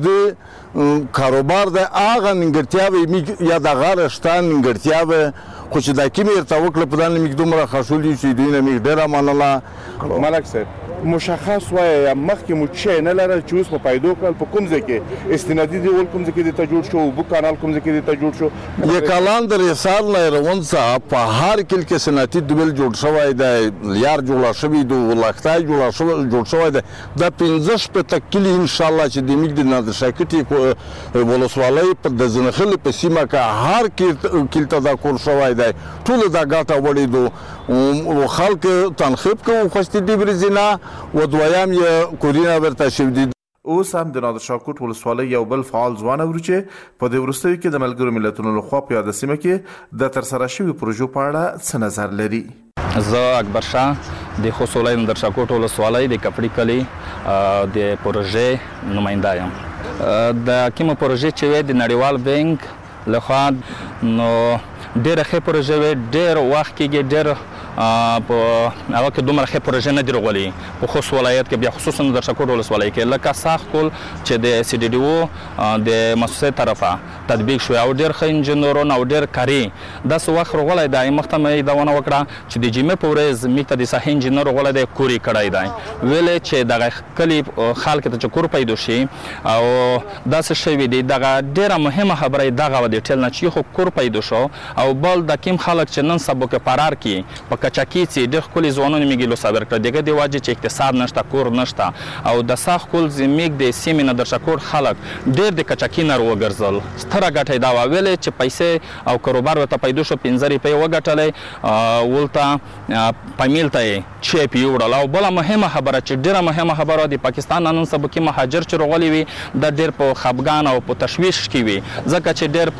د کاروبار دی هغه نیمګړتیاوې موږ یا د هغه رشته نیمګړتیاوې خو چې دا کومې ورته وکړه په دا نه موږ دومره خوشحال یو چې دوی نه موږ ډېره مننه. ملک صاحب مشخص وایه یا مخکې مو شی نه لرل چې اوس مو پیدا کړل په کوم ځای کې استنادي دیول کوم ځای کې درته جوړ شو اوبه کانال کوم ځای کې درته جوړ شو. د کلاندر حصار نه روان څخه په هر کل کې صنعتي دویل جوړ شوی دی لیار جوړه شوې ده لښتی جوړ شوی دی. دا پنځه شپېته کلي انشاءالله چې د موږ د نادرشاه کوټې ولسوالۍ په د زنخلې په سیمه کې هر کلي ته دا کور شوی دی ټوله دا ګټه وړې ده. خلک تنخیب کوو خوستي ډېرې ځینه و دویم یې کورونه ورته شوي دي. اوس هم د نادرشاه کوټ ولسوالۍ یو بل فعال ځوان اورو چې په دې وروستیو کې د ملګرو ملتونو لخوا په یاده سیمه کې د ترسره شویو پروژو په اړه څه نظر لري. زه اکبر شاه د خوست ولایت نادرشاه کوټ ولسوالۍ د کپړي کلي د پروژې نماینده یم. د کومه پروژې چې وې د نړیوال بانک لخوا نو ډېره ښې پروژې وې ډېر وخت کېږي ډېر په هغه کې دومره ښې پروژې نه دي راغلي په خوست ولایت کې بیا خصوصا نادرشاه کوټ ولسوالۍ کې لکه ساخت کول چې د سی ډي ډي او د مؤسسې طرفه تطبیق شوی او ډېر ښه انجینرون او ډېر کاري داسې وخت راغلی دی. مخته مې دا ونه وکړه چې د جمعې په ورځ موږ ته د ساحې انجینر راغلی دی کور یې کړی دی ویلې چې دغه کلي خلک ته چې کور پیدا شي او داسې شوي دي. دغه ډېره مهمه خبره یې دغه وه د ټیل نه چې خو کور پیدا شو او بل د کوم خلک چې نن سبا کې فرار کړي په کچاکی چې ډېر ښکلي ځوانونه میږي لوسابر کړه دغه د وجې چې اقتصاد نشته کور نشته او د سا ښکل زموږ د سیمې نه درشکوټ خلک ډېر د کچاکي نه وګرځل ستره ګټه یې دا وه ویلې چې پیسې او کاروبار ورته پیدا شو پنځه روپۍ وګټلی ولته پمیل ته یې چیپ یوړل او بله مهمه خبره چې ډېره مهمه خبره د پاکستان نن سبا کې مهاجر چې راغلي وي دا ډېر په خفګان او په تشویش کې وي ځکه چې ډېر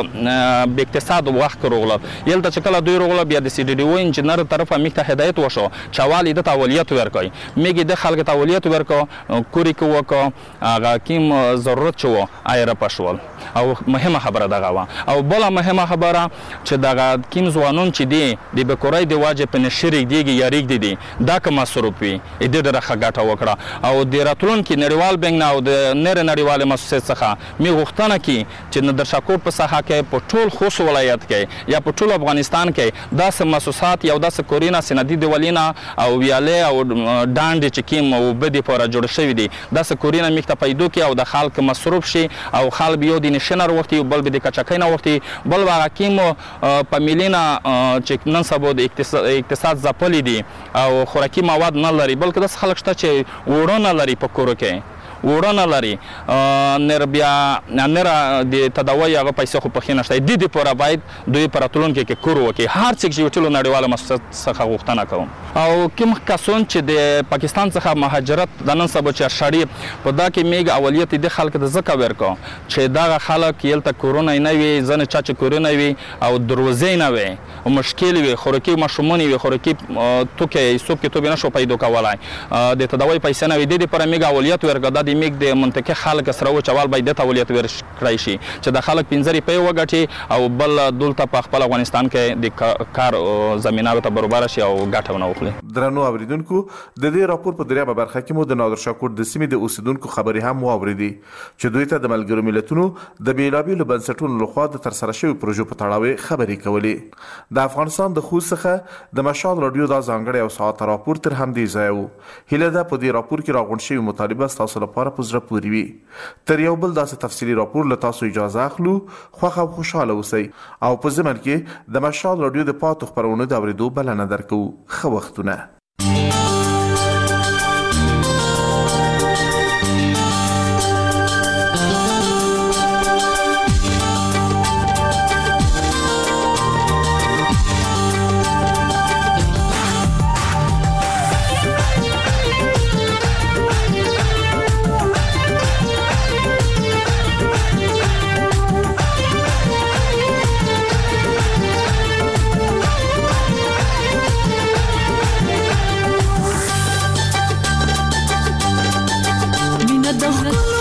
په بې اقتصاد وخت کې راغلل یلته چې کله دوی راغله بیا د سی ډي ډي او انجینر طرفه موږ ته هدایت وشو چې اول یې دته اولیت ورکوئ موږ یې د خلکو ته اولیت ورکړو کور یې وکړو هغه کوم ضرورت چې و هغه رپه شول او مهمه خبره دغه وه او بله مهمه خبره چې دغه کوم ځوانان چې دي د بېکارۍ د وجې په نشي رږدېږي یا رږدي دي دا که مصروف وي یې ډېره ډېره ښه ګټه وکړه او د راتلونکي نړیوال بانک نه او د نورې نړیوالې مؤسسې څخه مې غوښتنه کړي چې د درشکوټ په ساحه کې په ټول خوست ولایت کې یا په ټول افغانستان کې داسې مؤسسات یا داسې کورونه سندي دیولینه او ویالې او ډانډې چې کوم اوبه دي پوره جوړ شوي دي داسې کورونه موږ ته پیدا کړي او د خلک مصروف شي او خلک یو د نشي نه وختي بل به د کچکۍ نه وختي بل به هغه کوم په ملي نه چې نن سبا د اقتصاد ځپلي دي او خوراکي مواد نه لري بلکې داسې خلک شته چې اوړه نه لري په کورو کې اوړه نه لري نر بیا نر د تداوی هغه پیسې خو پخې نشته د دې پوره باید دوی په راتلونکي کې کور وکړي هر څوک چې ټولو نړیواله مؤسسه څخه غوښتنه کوم او کوم کسان چې د پاکستان څخه مهاجرت د نن سبا چې شړي په دا کې میږ اولیت د خلک د ځکه ورکو چې دغه خلک یلته کورونه نه وي ځنې چا چې کورونه وي او دروازې نه وي او مشکل وي خوراکي ماشومان وي خوراکي توکې سوپ کې توبې نشو پیدا کولای د تداوی پیسې نه وي د دې لپاره میږ اولیت ورکړه د میږ د منطقې خلک سره و چې اول باید دته اولیت ورکړی شي چې د خلک پنځه روپۍ وګټي او بل دلته په خپل افغانستان کې د کار زمینه ورته برابره شي او ګټه ونه واخلي درنو اوریدونکو د دې راپور په دریابه برخه کې مو د نادر شاه د سیمې د اوسیدونکو خبرې هم واورېدې چې دوی ته د ملګرو ملتونو د بېلابېلو بنسټونو لخوا د ترسره شوي پروژو په تړاو خبرې کولې د افغانستان د خوست څخه د مشال راډیو دا ځانګړی او ساعته راپور تر همدې ځایه و هیله ده په دې راپور کې راغونډ شوي مطالبه ستاسو لپاره په زړه پورې وي تر یو بل داسې تفصیلي راپور له تاسو اجازه اخلو خوښ او خوشحاله اوسئ او په ضمن کې د مشال راډیو د پاتو خپرونو د اورېدو بلنه درکوو ښه وختونه مینه د